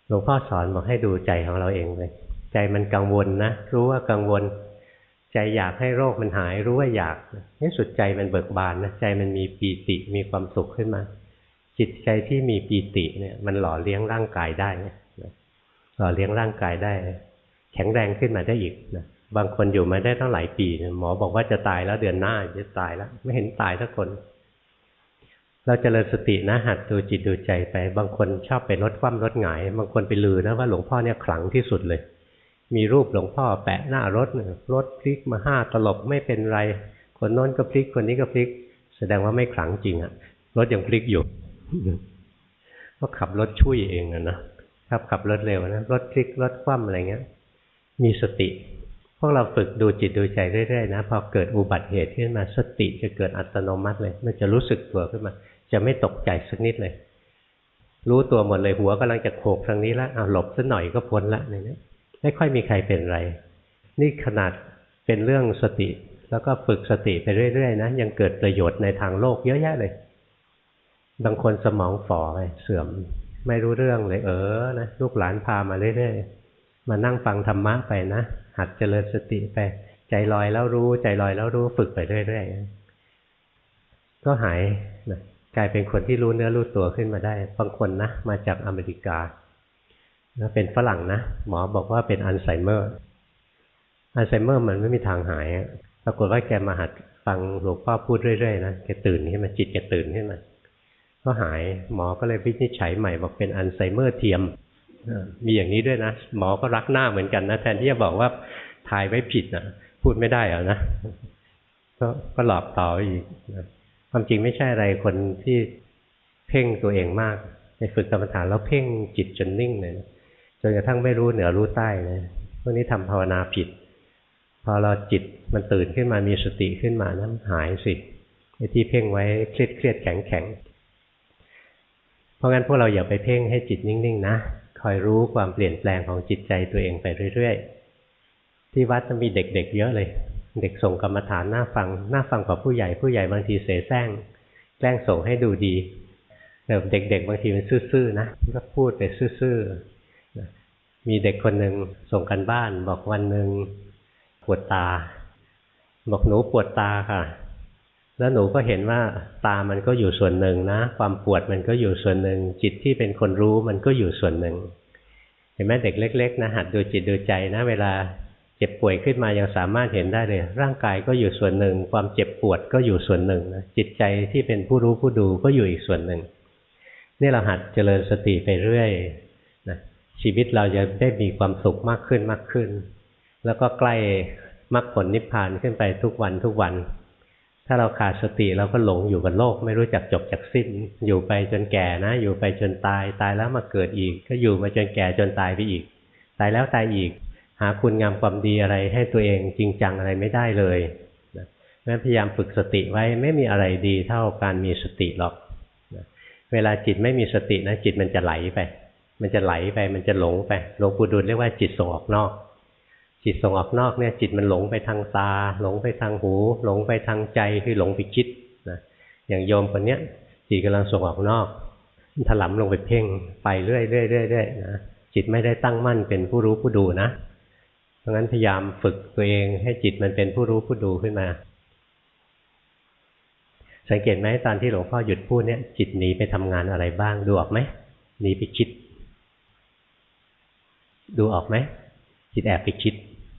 A: หลวงพ่อสอนบอกให้ดูใจของเราเองเลยใจมันกังวลนะรู้ว่ากังวลใจอยากให้โรคมันหายรู้ว่าอยากนี่สุดใจมันเบิกบานนะใจมันมีปีติมีความสุขขึ้นมาจิตใจที่มีปีติเนี่ยมันหล่อเลี้ยงร่างกายได้หล่อเลี้ยงร่างกายได้แข็งแรงขึ้นมาได้อีกนะบางคนอยู่มาได้ตั้งหลายปีหมอบอกว่าจะตายแล้วเดือนหน้าจะตายแล้วไม่เห็นตายสักคนเราเจริญสตินะหัดดูจิตดูใจไปบางคนชอบไปลดความลดหงายบางคนไปลือนะว่าหลวงพ่อเนี่ยขลังที่สุดเลยมีรูปหลวงพ่อแปะหน้ารถรถพลิกมา5 ตลบไม่เป็นไรคนโน้นก็พลิกคนนี้ก็พลิกแสดงว่าไม่ขลังจริงอะรถยังพลิกอยู่ก็ขับรถช่วยเองนะขับรถเร็วนะรถพลิกรถคว่ำอะไรเงี้ยมีสติพวกเราฝึกดูจิตดูใจเรื่อยๆนะพอเกิดอุบัติเหตุขึ้นมาสติจะเกิดอัตโนมัติเลยมันจะรู้สึกตัวขึ้นมาจะไม่ตกใจสักนิดเลยรู้ตัวหมดเลยหัวกำลังจะโขกทางนี้แล้วหลบซะหน่อยก็พ้นละเนี่ยไม่ค่อยมีใครเป็นไรนี่ขนาดเป็นเรื่องสติแล้วก็ฝึกสติไปเรื่อยๆนะยังเกิดประโยชน์ในทางโลกเยอะแยะเลยบางคนสมองฝ่อไปเสื่อมไม่รู้เรื่องเลยนะลูกหลานพามาเรื่อยๆมานั่งฟังธรรมะไปนะหัดเจริญสติไปใจลอยแล้วรู้ใจลอยแล้วรู้ฝึกไปเรื่อยๆก็หายนะกลายเป็นคนที่รู้เนื้อรู้ตัวขึ้นมาได้บางคนนะมาจากอเมริกาเป็นฝรั่งนะหมอบอกว่าเป็นอัลไซเมอร์มันไม่มีทางหายปรากฏว่าแกมาหัดฟังหลวงพ่อพูดเรื่อยๆนะแกตื่นขึ้นมาจิตแกตื่นขึ้นมาก็หายหมอก็เลยวินิจฉัยใหม่บอกเป็นอัลไซเมอร์เทียมมีอย่างนี้ด้วยนะหมอก็รักหน้าเหมือนกันนะแทนที่จะบอกว่าทายไว้ผิดนะพูดไม่ได้อะนะก็หลอกต่ออีกความจริงไม่ใช่อะไรคนที่เพ่งตัวเองมากในฝึกกรรมฐานแล้วเพ่งจิตจนนิ่งเลยจนกระทั่งไม่รู้เหนือรู้ใต้เลยพวกนี้ทำภาวนาผิดพอเราจิตมันตื่นขึ้นมามีสติขึ้นมานั้นหายสิไอ้ที่เพ่งไว้เครียดแข็งเพราะงั้นพวกเราอย่าไปเพ่งให้จิตนิ่งๆนะคอยรู้ความเปลี่ยนแปลงของจิตใจตัวเองไปเรื่อยๆที่วัดจะมีเด็กๆเยอะเลยเด็กส่งกรรมฐานน่าฟังกว่าผู้ใหญ่บางทีเสแสร้งแกล้งส่งให้ดูดีแต่เด็กๆบางทีมันซื่อๆนะก็พูดไปซื่อๆมีเด็กคนหนึ่งส่งกันบ้านบอกวันหนึ่งปวดตาบอกหนูปวดตาค่ะแล้วหนูก็เห็นว่าตามันก็อยู่ส่วนหนึ่งนะความปวดมันก็อยู่ส่วนหนึ่งจิตที่เป็นคนรู้มันก็อยู่ส่วนหนึ่งเห็นไหมเด็กเล็กๆนะหัดดูจิตดูใจนะเวลาเจ็บป่วยขึ้นมายังสามารถเห็นได้เลยร่างกายก็อยู่ส่วนหนึ่งความเจ็บปวดก็อยู่ส่วนหนึ่งนะจิตใจที่เป็นผู้รู้ผู้ดูก็อยู่อีกส่วนหนึ่งนี่เราหัดเจริญสติไปเรื่อยนะชีวิตเราจะได้มีความสุขมากขึ้นแล้วก็ใกล้มรรคผลนิพพานขึ้นไปทุกวันถ้าเราขาดสติเราก็หลงอยู่กับโลกไม่รู้จักจบจักสิ้นอยู่ไปจนแก่นะอยู่ไปจนตายแล้วมาเกิดอีกก็อยู่มาจนแก่จนตายไปอีกตายแล้วตายอีกหาคุณงามความดีอะไรให้ตัวเองจริงจังอะไรไม่ได้เลยนะงั้นพยายามฝึกสติไว้ไม่มีอะไรดีเท่าการมีสติหรอกนะเวลาจิตไม่มีสตินะจิตมันจะไหลไปมันจะหลงไปหลวงปู่ดูลย์เรียกว่าจิตส่งออกนอกจิตส่งออกนอกเนี่ยจิตมันหลงไปทางตาหลงไปทางหูหลงไปทางใจคือหลงไปคิดนะอย่างโยมคนเนี้ยจิตกำลังส่งออกนอกถลำลงไปเพ่งไปเรื่อยนะจิตไม่ได้ตั้งมั่นเป็นผู้รู้ผู้ดูนะเพราะงั้นพยายามฝึกตัวเองให้จิตมันเป็นผู้รู้ผู้ดูขึ้นมาสังเกตไหมตอนที่หลวงพ่อหยุดพูดเนี่ยจิตหนีไปทำงานอะไรบ้างดูออกไหมหนีไปคิดดูออกไหมจิตแอบไปคิด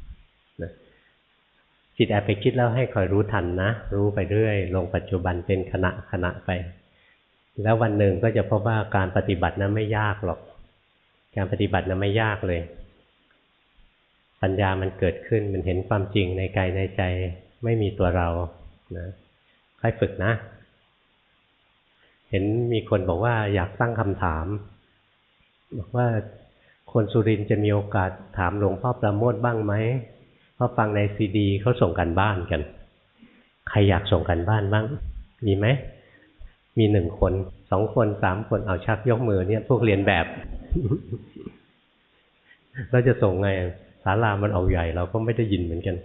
A: จิตแอบไปคิดแล้วให้คอยรู้ทันนะรู้ไปเรื่อยลงปัจจุบันเป็นขณะไปแล้ววันหนึ่งก็จะพบว่าการปฏิบัตินั้นไม่ยากหรอกการปฏิบัตินั้นไม่ยากเลยปัญญามันเกิดขึ้นมันเห็นความจริงในกายในใจไม่มีตัวเรานะค่อยฝึกนะเห็นมีคนบอกว่าอยากตั้งคำถามบอกว่าคนสุรินทร์จะมีโอกาสถามหลวงพ่อประโมทบ้างไหมเพราะฟังในซีดีเขาส่งกันบ้านกันใครอยากส่งกันบ้านบ้างมีไหมมี1 คน2 คน3 คนเอาชักยกมือเนี่ยพวกเรียนแบบเราจะส่งไงศาลามันเอาใหญ่เราก็ไม่ได้ยินเหมือนกัน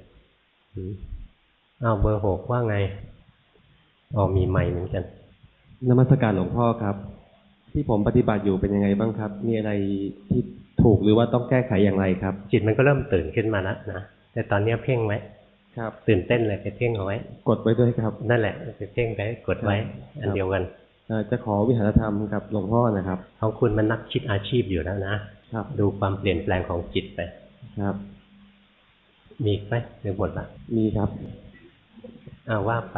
A: เบอร์ 6ว่าไงมีไมค์เหมือนกัน
B: นมัสการหลวงพ่อครับที่ผมปฏิบัติอยู่เป็นยังไงบ้างครับมีอะไรที่ถูกหรือว่าต้องแก้ไขอย่างไรครับ
A: จิตมันก็เริ่มตื่นขึ้นมาแล้วนะแต่ตอนนี้เพ่งไว้ครับตื่นเต้นเลยไปเพ่งเอาไว้
B: กดไว้ด้วยครับ
A: นั่นแหละไปเพ่งไปกดไว้อันเดียวกัน
B: จะขอวิหารธรรมกับหลวงพ่อนะครับ
A: ของคุณมันนักคิดอาชีพอยู่แล้วนะครับดูความเปลี่ยนแปลงของจิตไปครับมีไหมหรือหมดละ
B: มีครับ
A: ว่าไป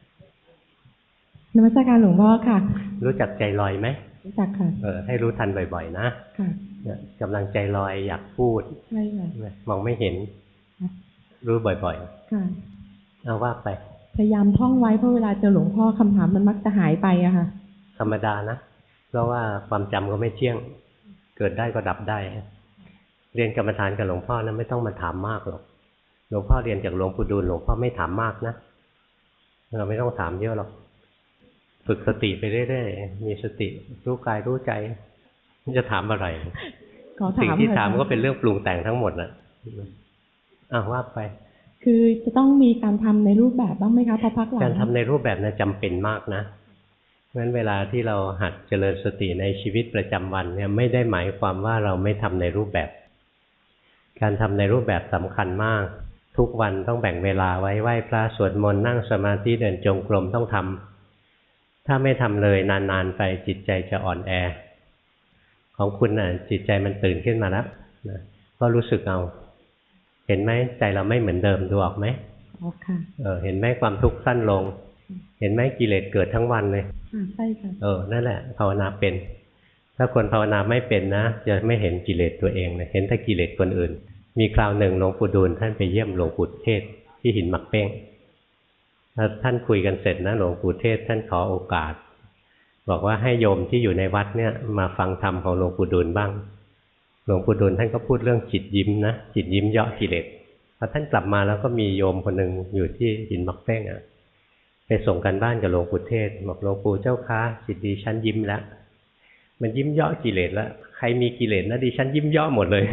C: นมัสการหลวงพ่อค่ะ
A: รู้จักใจลอยไหม
C: รู้จักค่ะ
A: ให้รู้ทันบ่อยๆนะค่ะกำลังใจลอยอยากพูด
C: ใช่ค่ะ
A: มองไม่เห็นรู้บ่อย
C: ๆค่ะ
A: ว่าไป
C: พยายามท่องไว้เพราะเวลาเจอหลวงพ่อคำถามมันมักจะหายไปอะค่ะ
A: ธรรมดานะเพราะว่าความจำก็ไม่เที่ยงเกิดได้ก็ดับได้เรียนกรรมฐานกับหลวงพ่อนะไม่ต้องมาถามมากหรอกหลวงพ่อเรียนจากหลวงปู่ดูลหลวงพ่อไม่ถามมากนะเราไม่ต้องถามเยอะหรอกฝึกสติไปเรื่อยๆมีสติรู้กายรู้ใจจะถามอะไรสิ่งที่ถามก็เป็นเรื่องปรุงแต่งทั้งหมดน่ะว่าไป
C: คือจะต้องมีการทำในรูปแบบบ้างไหมคะพอพักหลัง
A: การทำในรูปแบบนะจำเป็นมากนะเพราะฉะนั้นเวลาที่เราหัดเจริญสติในชีวิตประจำวันเนี่ยไม่ได้หมายความว่าเราไม่ทำในรูปแบบการทำในรูปแบบสำคัญมากทุกวันต้องแบ่งเวลาไว้ไหว้พระสวดมนต์นั่งสมาธิเดินจงกรมต้องทำถ้าไม่ทำเลยนานๆไปจิตใจจะอ่อนแอของคุณน่ะจิตใจมันตื่นขึ้นมาแล้วนะก็รู้สึกเอาเห็นไหมใจเราไม่เหมือนเดิมดูออกไหม
C: ค่ะ
A: เห็นไหมความทุกข์สั้นลงเห็นไหมกิเลสเกิดทั้งวันเลย
C: ใช่ค่ะ
A: นั่นแหละภาวนาเป็นถ้าคนภาวนาไม่เป็นนะจะไม่เห็นกิเลสตัวเองเลยเห็นแต่กิเลสคนอื่นมีคราวหนึ่งหลวงปู่ดูลท่านไปเยี่ยมหลวงปู่เทศที่หินหมักเป้งแล้วท่านคุยกันเสร็จนะหลวงปู่เทศท่านขอโอกาสบอกว่าให้โยมที่อยู่ในวัดเนี่ยมาฟังธรรมของหลวงปู่ดูลบ้างหลวงปู่ดูลท่านก็พูดเรื่องจิตยิ้มนะจิตยิ้มเยาะกิเลสพอท่านกลับมาแล้วก็มีโยมคนหนึ่งอยู่ที่หินหมักเป้งไปส่งกันบ้านกับหลวงปู่เทศบอกหลวงปู่เจ้าค้าจิตดิฉันยิ้มแล้วมันยิ้มเยาะกิเลสแล้วใครมีกิเลสนะดิฉันยิ้มเยาะหมดเลย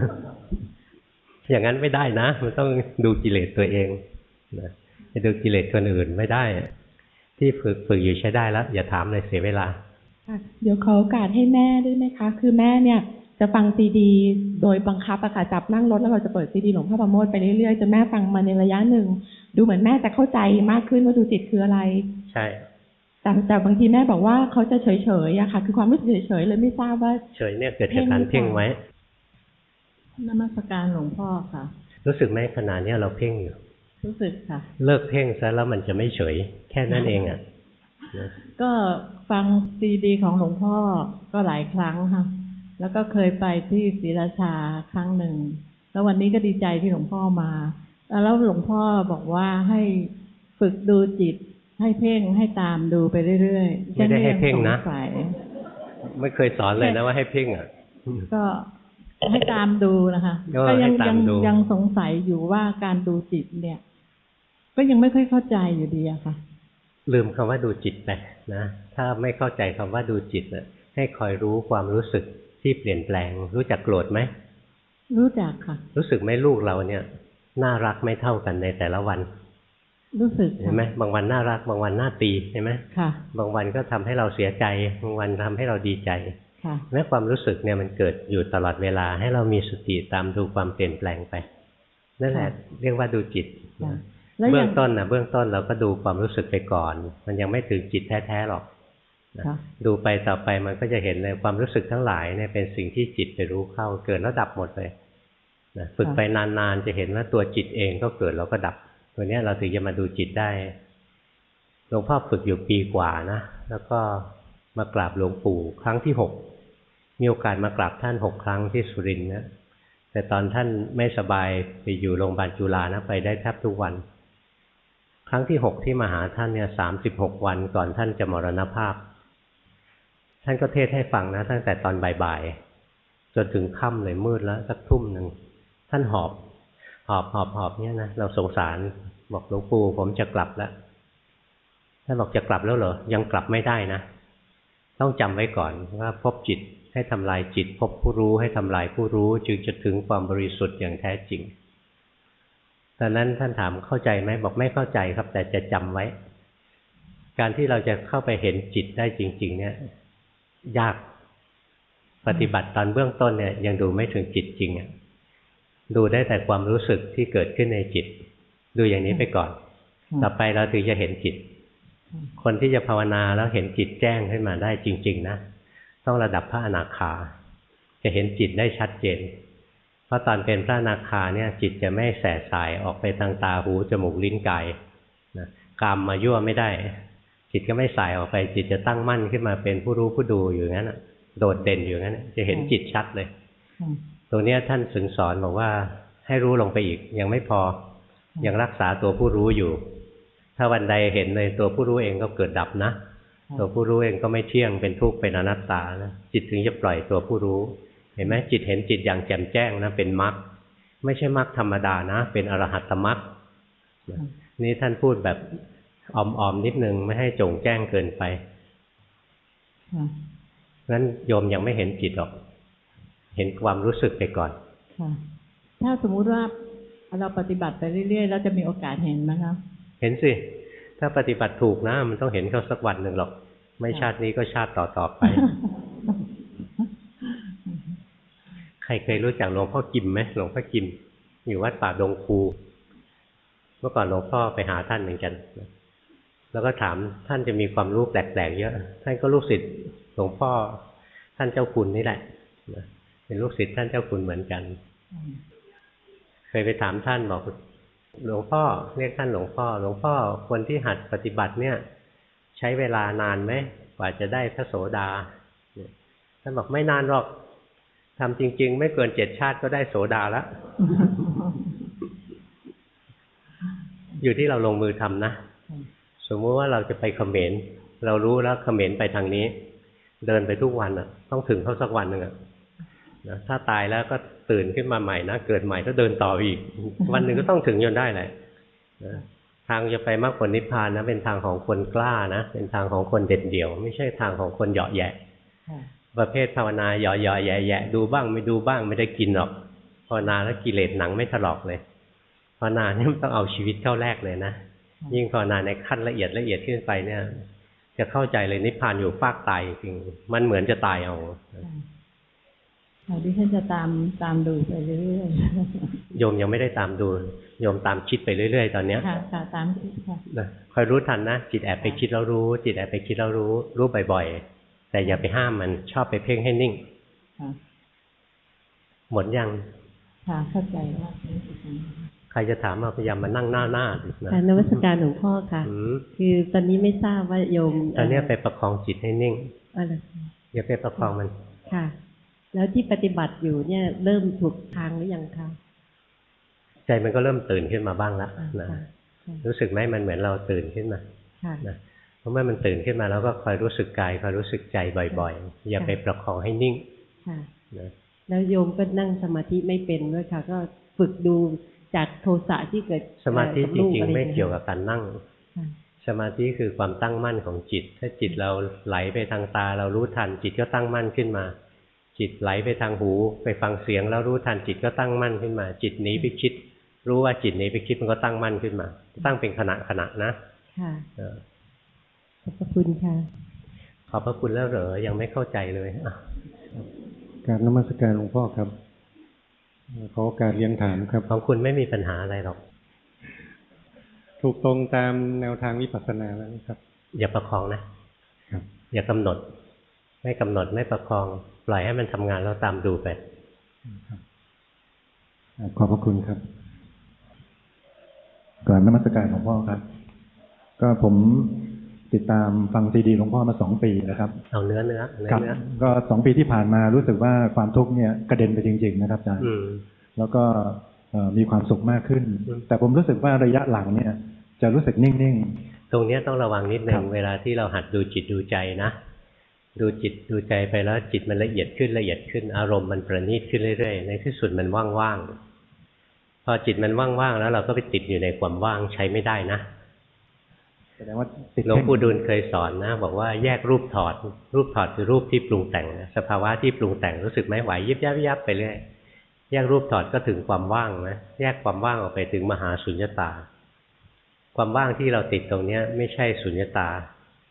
A: อย่างนั้นไม่ได้นะมันต้องดูกิเลสตัวเองนะจะดูกิเลสคนอื่นไม่ได้ที่ฝึกอยู่ใช้ได้แล้วอย่าถามเลยเสียเวลา
C: เดี๋ยวขอโอกาสให้แม่ด้วยไหมคะคือแม่เนี่ยจะฟังซีดีโดยบังคับอะค่ะจับนั่งรถแล้วเราจะเปิดซีดีหลวงพ่อประโมทไปเรื่อยๆจนแม่ฟังมาในระยะหนึ่งดูเหมือนแม่จะเข้าใจมากขึ้นว่าดูจิตคืออะไร
A: ใช่
C: แต่บางทีแม่บอกว่าเขาจะเฉยๆอะค่ะคือความรู้สึกเฉยๆเลยไม่ทราบว่า
A: เฉยเนี่ยเกิดจากการเพ่งไว้
C: นมัสการหลวงพ่อค่ะ
A: รู้สึกไหมขณะนี้เราเพ่งอยู่
C: รู้สึกค่ะ
A: เลิกเพ่งซะแล้วมันจะไม่เฉยแค่นั้นเอง
C: ก็ฟังซีดีของหลวงพ่อก็หลายครั้งค่ะแล้วก็เคยไปที่ศรีราชาครั้งหนึ่งแล้ววันนี้ก็ดีใจที่หลวงพ่อมาแล้วหลวงพ่อบอกว่าให้ฝึกดูจิตให้เพ่งให้ตามดูไปเรื่อย
A: ๆไม่ได้ให้เพ่งนะไม่เคยสอนเลยนะว่าให้เพ่ง
C: ก็ให้ตามดูนะคะก็ยังสงสัยอยู่ว่าการดูจิตเนี่ยก็ยังไม่ค่อยเข้าใจอยู่ดีอะค่ะ
A: ลืมคำว่าดูจิตไปนะถ้าไม่เข้าใจคำว่าดูจิตนะให้คอยรู้ความรู้สึกที่เปลี่ยนแปลงรู้จักโกรธไหม
C: รู้จักค่ะ
A: รู้สึกไหมลูกเราเนี่ยน่ารักไม่เท่ากันในแต่ละวัน
C: รู้สึก
A: เห็นไหมบางวันน่ารักบางวันน่าตีเห็นไหม
C: ค่ะ
A: บางวันก็ทำให้เราเสียใจบางวันทำให้เราดีใจค่ะแม้ความรู้สึกเนี่ยมันเกิดอยู่ตลอดเวลาให้เรามีสติตามดูความเปลี่ยนแปลงไปนั่นแหละเรียกว่าดูจิตเบื้องต้นเราก็ดูความรู้สึกไปก่อนมันยังไม่ถึงจิตแท้ๆหรอกดูไปต่อไปมันก็จะเห็นเลยความรู้สึกทั้งหลายเนี่ยเป็นสิ่งที่จิตไปรู้เข้าเกิดแล้วดับหมดเลยฝึกไปนานๆจะเห็นว่าตัวจิตเองก็เกิดแล้วก็ดับตัวนี้เราถึงจะมาดูจิตได้หลวงพ่อฝึกอยู่ปีกว่านะแล้วก็มากราบหลวงปู่ครั้งที่6มีโอกาสมากราบท่าน6ครั้งที่สุรินทร์นะแต่ตอนท่านไม่สบายไปอยู่โรงพยาบาลจุฬานะไปได้แทบทุกวันครั้งที่6ที่มาหาท่านเนี่ย36วันก่อนท่านจะมรณภาพท่านก็เทศให้ฟังนะตั้งแต่ตอนบ่ายๆจนถึงค่ำเลยมืดแล้วสักทุ่มหนึ่งท่านหอบเนี่ยนะเราสงสารบอกหลวงปู่ผมจะกลับแล้วท่านบอกจะกลับแล้วเหรอยังกลับไม่ได้นะต้องจำไว้ก่อนว่าพบจิตให้ทำลายจิตพบผู้รู้ให้ทำลายผู้รู้จึงจะถึงความบริสุทธิ์อย่างแท้จริงตอนนั้นท่านถามเข้าใจไหมบอกไม่เข้าใจครับแต่จะจำไว้การที่เราจะเข้าไปเห็นจิตได้จริงๆเนี่ยยากปฏิบัติตอนเบื้องต้นเนี่ยยังดูไม่ถึงจิตจริงอ่ะดูได้แต่ความรู้สึกที่เกิดขึ้นในจิตดูอย่างนี้ไปก่อนต่อไปเราถึงจะเห็นจิตคนที่จะภาวนาแล้วเห็นจิตแจ้งขึ้นมาได้จริงๆนะต้องระดับพระอนาคาจะเห็นจิตได้ชัดเจนเพราะตอนเป็นพระอนาคาเนี่ยจิตจะไม่แส่สายออกไปทางตาหูจมูกลิ้นกายนะกามมายั่วไม่ได้จิตก็ไม่สายออกไปจิตจะตั้งมั่นขึ้นมาเป็นผู้รู้ผู้ดูอยู่งั้นโดดเด่นอยู่งั้นจะเห็นจิตชัดเลยตรงนี้ท่านถึงสอนบอกว่าให้รู้ลงไปอีกยังไม่พอยังรักษาตัวผู้รู้อยู่ถ้าวันใดเห็นเลยตัวผู้รู้เองก็เกิดดับนะตัวผู้รู้เองก็ไม่เที่ยงเป็นทุกข์เป็นอนัตตานะจิตถึงจะปล่อยตัวผู้รู้เห็นไหมจิตเห็นจิตอย่างแจ่มแจ้งนะเป็นมรรคไม่ใช่มรรคธรรมดานะเป็นอรหัตตมรรคนี่ท่านพูดแบบอ่อมๆนิดนึงไม่ให้โจ่งแจ้งเกินไปงั้นโยมยังไม่เห็นจิตหรอกเห็นความรู้สึกไปก่อน
C: ถ้าสมมุติว่าเราปฏิบัติไปเรื่อยๆแล้วจะมีโอกาสเห็นไหมครับเห็
A: นสิถ้าปฏิบัติถูกนะมันต้องเห็นเขาสักวันหนึ่งหรอกไม่ชาตินี้ก็ชาติต่อไป ใครเคยรู้จักหลวงพ่อกิมไหมหลวงพ่อกิมอยู่วัดป่าดงคูเมื่อก่อนหลวงพ่อไปหาท่านเหมือนกันแล้วก็ถามท่านจะมีความรู้แปลกๆเยอะท่านก็ลูกศิษย์หลวงพ่อท่านเจ้าคุณนี่แหละเป็นลูกศิษย์ท่านเจ้าคุณเหมือนกันเคยไปถามท่านบอกหลวงพ่อเรียกท่านหลวงพ่อคนที่หัดปฏิบัติเนี่ยใช้เวลานานไหมกว่าจะได้พระโสดาท่านบอกไม่นานหรอกทำจริงๆไม่เกิน7 ชาติก็ได้โสดาแล้ว อยู่ที่เราลงมือทำนะสมมติว่าเราจะไปเขมรเรารู้แล้วเขมรไปทางนี้เดินไปทุกวันต้องถึงเขาสักวันหนึ่งถ้าตายแล้วก็ตื่นขึ้นมาใหม่นะเกิดใหม่ก็เดินต่ออีกวันหนึ่งก็ต้องถึงจนได้แหละทางจะไปมรรคผลนิพพานนะเป็นทางของคนกล้านะเป็นทางของคนเด็ดเดี่ยวไม่ใช่ทางของคนเหยาะแยะประเภทภาวนาเหยาะแยะดูบ้างไม่ดูบ้างไม่ได้กินหรอกภาวนาแล้วกิเลสหนังไม่ถลอกเลยภาวนาเนี่ยมันต้องเอาชีวิตเข้าแรกเลยนะยิ่งภาวนาในขั้นละเอียดขึ้นไปเนี่ยจะเข้าใจเลยนิพพานอยู่ฟากตายจริงมันเหมือนจะตายเอา
C: ดิฉันจะตามดูไปเรื่อย
A: ๆโยมยังไม่ได้ตามดูโยมตามคิดไปเรื่อยๆตอนเนี้ย
C: ค่ะตามคิดค่ะ
A: คอยรู้ทันนะจิตแอบไปคิดแล้วรู้จิตแอบไปคิดแล้วรู้บ่อยๆแต่อย่าไปห้ามมันชอบไปเพ่งให้นิ่งหมดยัง
C: ค่ะเข้าใจว่า
A: ใครจะถามมาพยายามมานั่งหน้านะ
D: นวัตการหลวงพ่อค่ะคือตอนนี้ไม่ทราบว่าโยม
A: ตอนนี้ไปประคองจิตให้นิ่งอย่าไปประคองมัน
D: ค่ะแล้วที่ปฏิบัติอยู่เนี่ยเริ่มถูกทางหรือยังคะ
A: ใจมันก็เริ่มตื่นขึ้นมาบ้างแล้วนะรู้สึกไหมมันเหมือนเราตื่นขึ้นมานะเพราะเมื่อมันตื่นขึ้นมาแล้วก็คอยรู้สึกกายคอยรู้สึกใจบ่อยๆอย่าไปประคองให้นิ่ง
D: นะแล้วโยมก็นั่งสมาธิไม่เป็นด้วยค่ะก็ฝึกดูจากโทสะที่เกิด
A: สมาธิจริงๆไม่เกี่ยวกับการนั่งสมาธิคือความตั้งมั่นของจิตถ้าจิตเราไหลไปทางตาเรารู้ทันจิตก็ตั้งมั่นขึ้นมาจิตไหลไปทางหูไปฟังเสียงแล้วรู้ทันจิตก็ตั้งมั่นขึ้นมาจิตหนีไปคิดรู้ว่าจิตหนีไปคิดมันก็ตั้งมั่นขึ้นมาตั้งเป็นขณะนะ
D: ค่ะขอบพระคุณค่ะ
A: ขอบพระคุณแล้วเหรอยังไม่เข้าใจเลย
B: การนมัสการหลวงพ่อครับขอโอกาสเรียนถามครับ
A: ของคุณไม่มีปัญหาอะไรหรอก
B: ถูกตรงตามแนวทางวิปัสสนาแล้วครับ
A: อย่าประคองนะครับอย่ากำหนดไม่กำหนดไม่ประคองปล่อยให้มันทำงานแล้วตามดูไป
B: ขอบพระคุณครับกราบนมัสการหลวงพ่อครับก็ผมติดตามฟังซีดีหลวงพ่อมา2 ปีนะครับ
A: เอาเนื้อ
B: ก็2 ปีที่ผ่านมารู้สึกว่าความทุกข์เนี่ยกระเด็นไปจริงๆนะครับอาจารย์แล้วก็มีความสุขมากขึ้นแต่ผมรู้สึกว่าระยะหลังเนี่ยจะรู้สึกนิ่ง
A: ๆตรงนี้ต้องระวังนิดนึงเวลาที่เราหัดดูจิตดูใจนะดูจิตดูใจไปแล้วจิตมันละเอียดขึ้นอารมณ์มันประณีตขึ้นเรื่อยๆในที่สุดมันว่างๆพอจิตมันว่างๆแล้วเราก็ไปติดอยู่ในความว่างใช้ไม่ได้นะ
B: แสดงว่า
A: หลวงปู่ดูลเคยสอนนะบอกว่าแยกรูปถอดคือรูปที่ปรุงแต่งสภาวะที่ปรุงแต่งรู้สึกไหมไหวยิบยับไปเรื่อยแยกรูปถอดก็ถึงความว่างนะแยกความว่างออกไปถึงมหาสุญญตาความว่างที่เราติดตรงนี้ไม่ใช่สุญญตา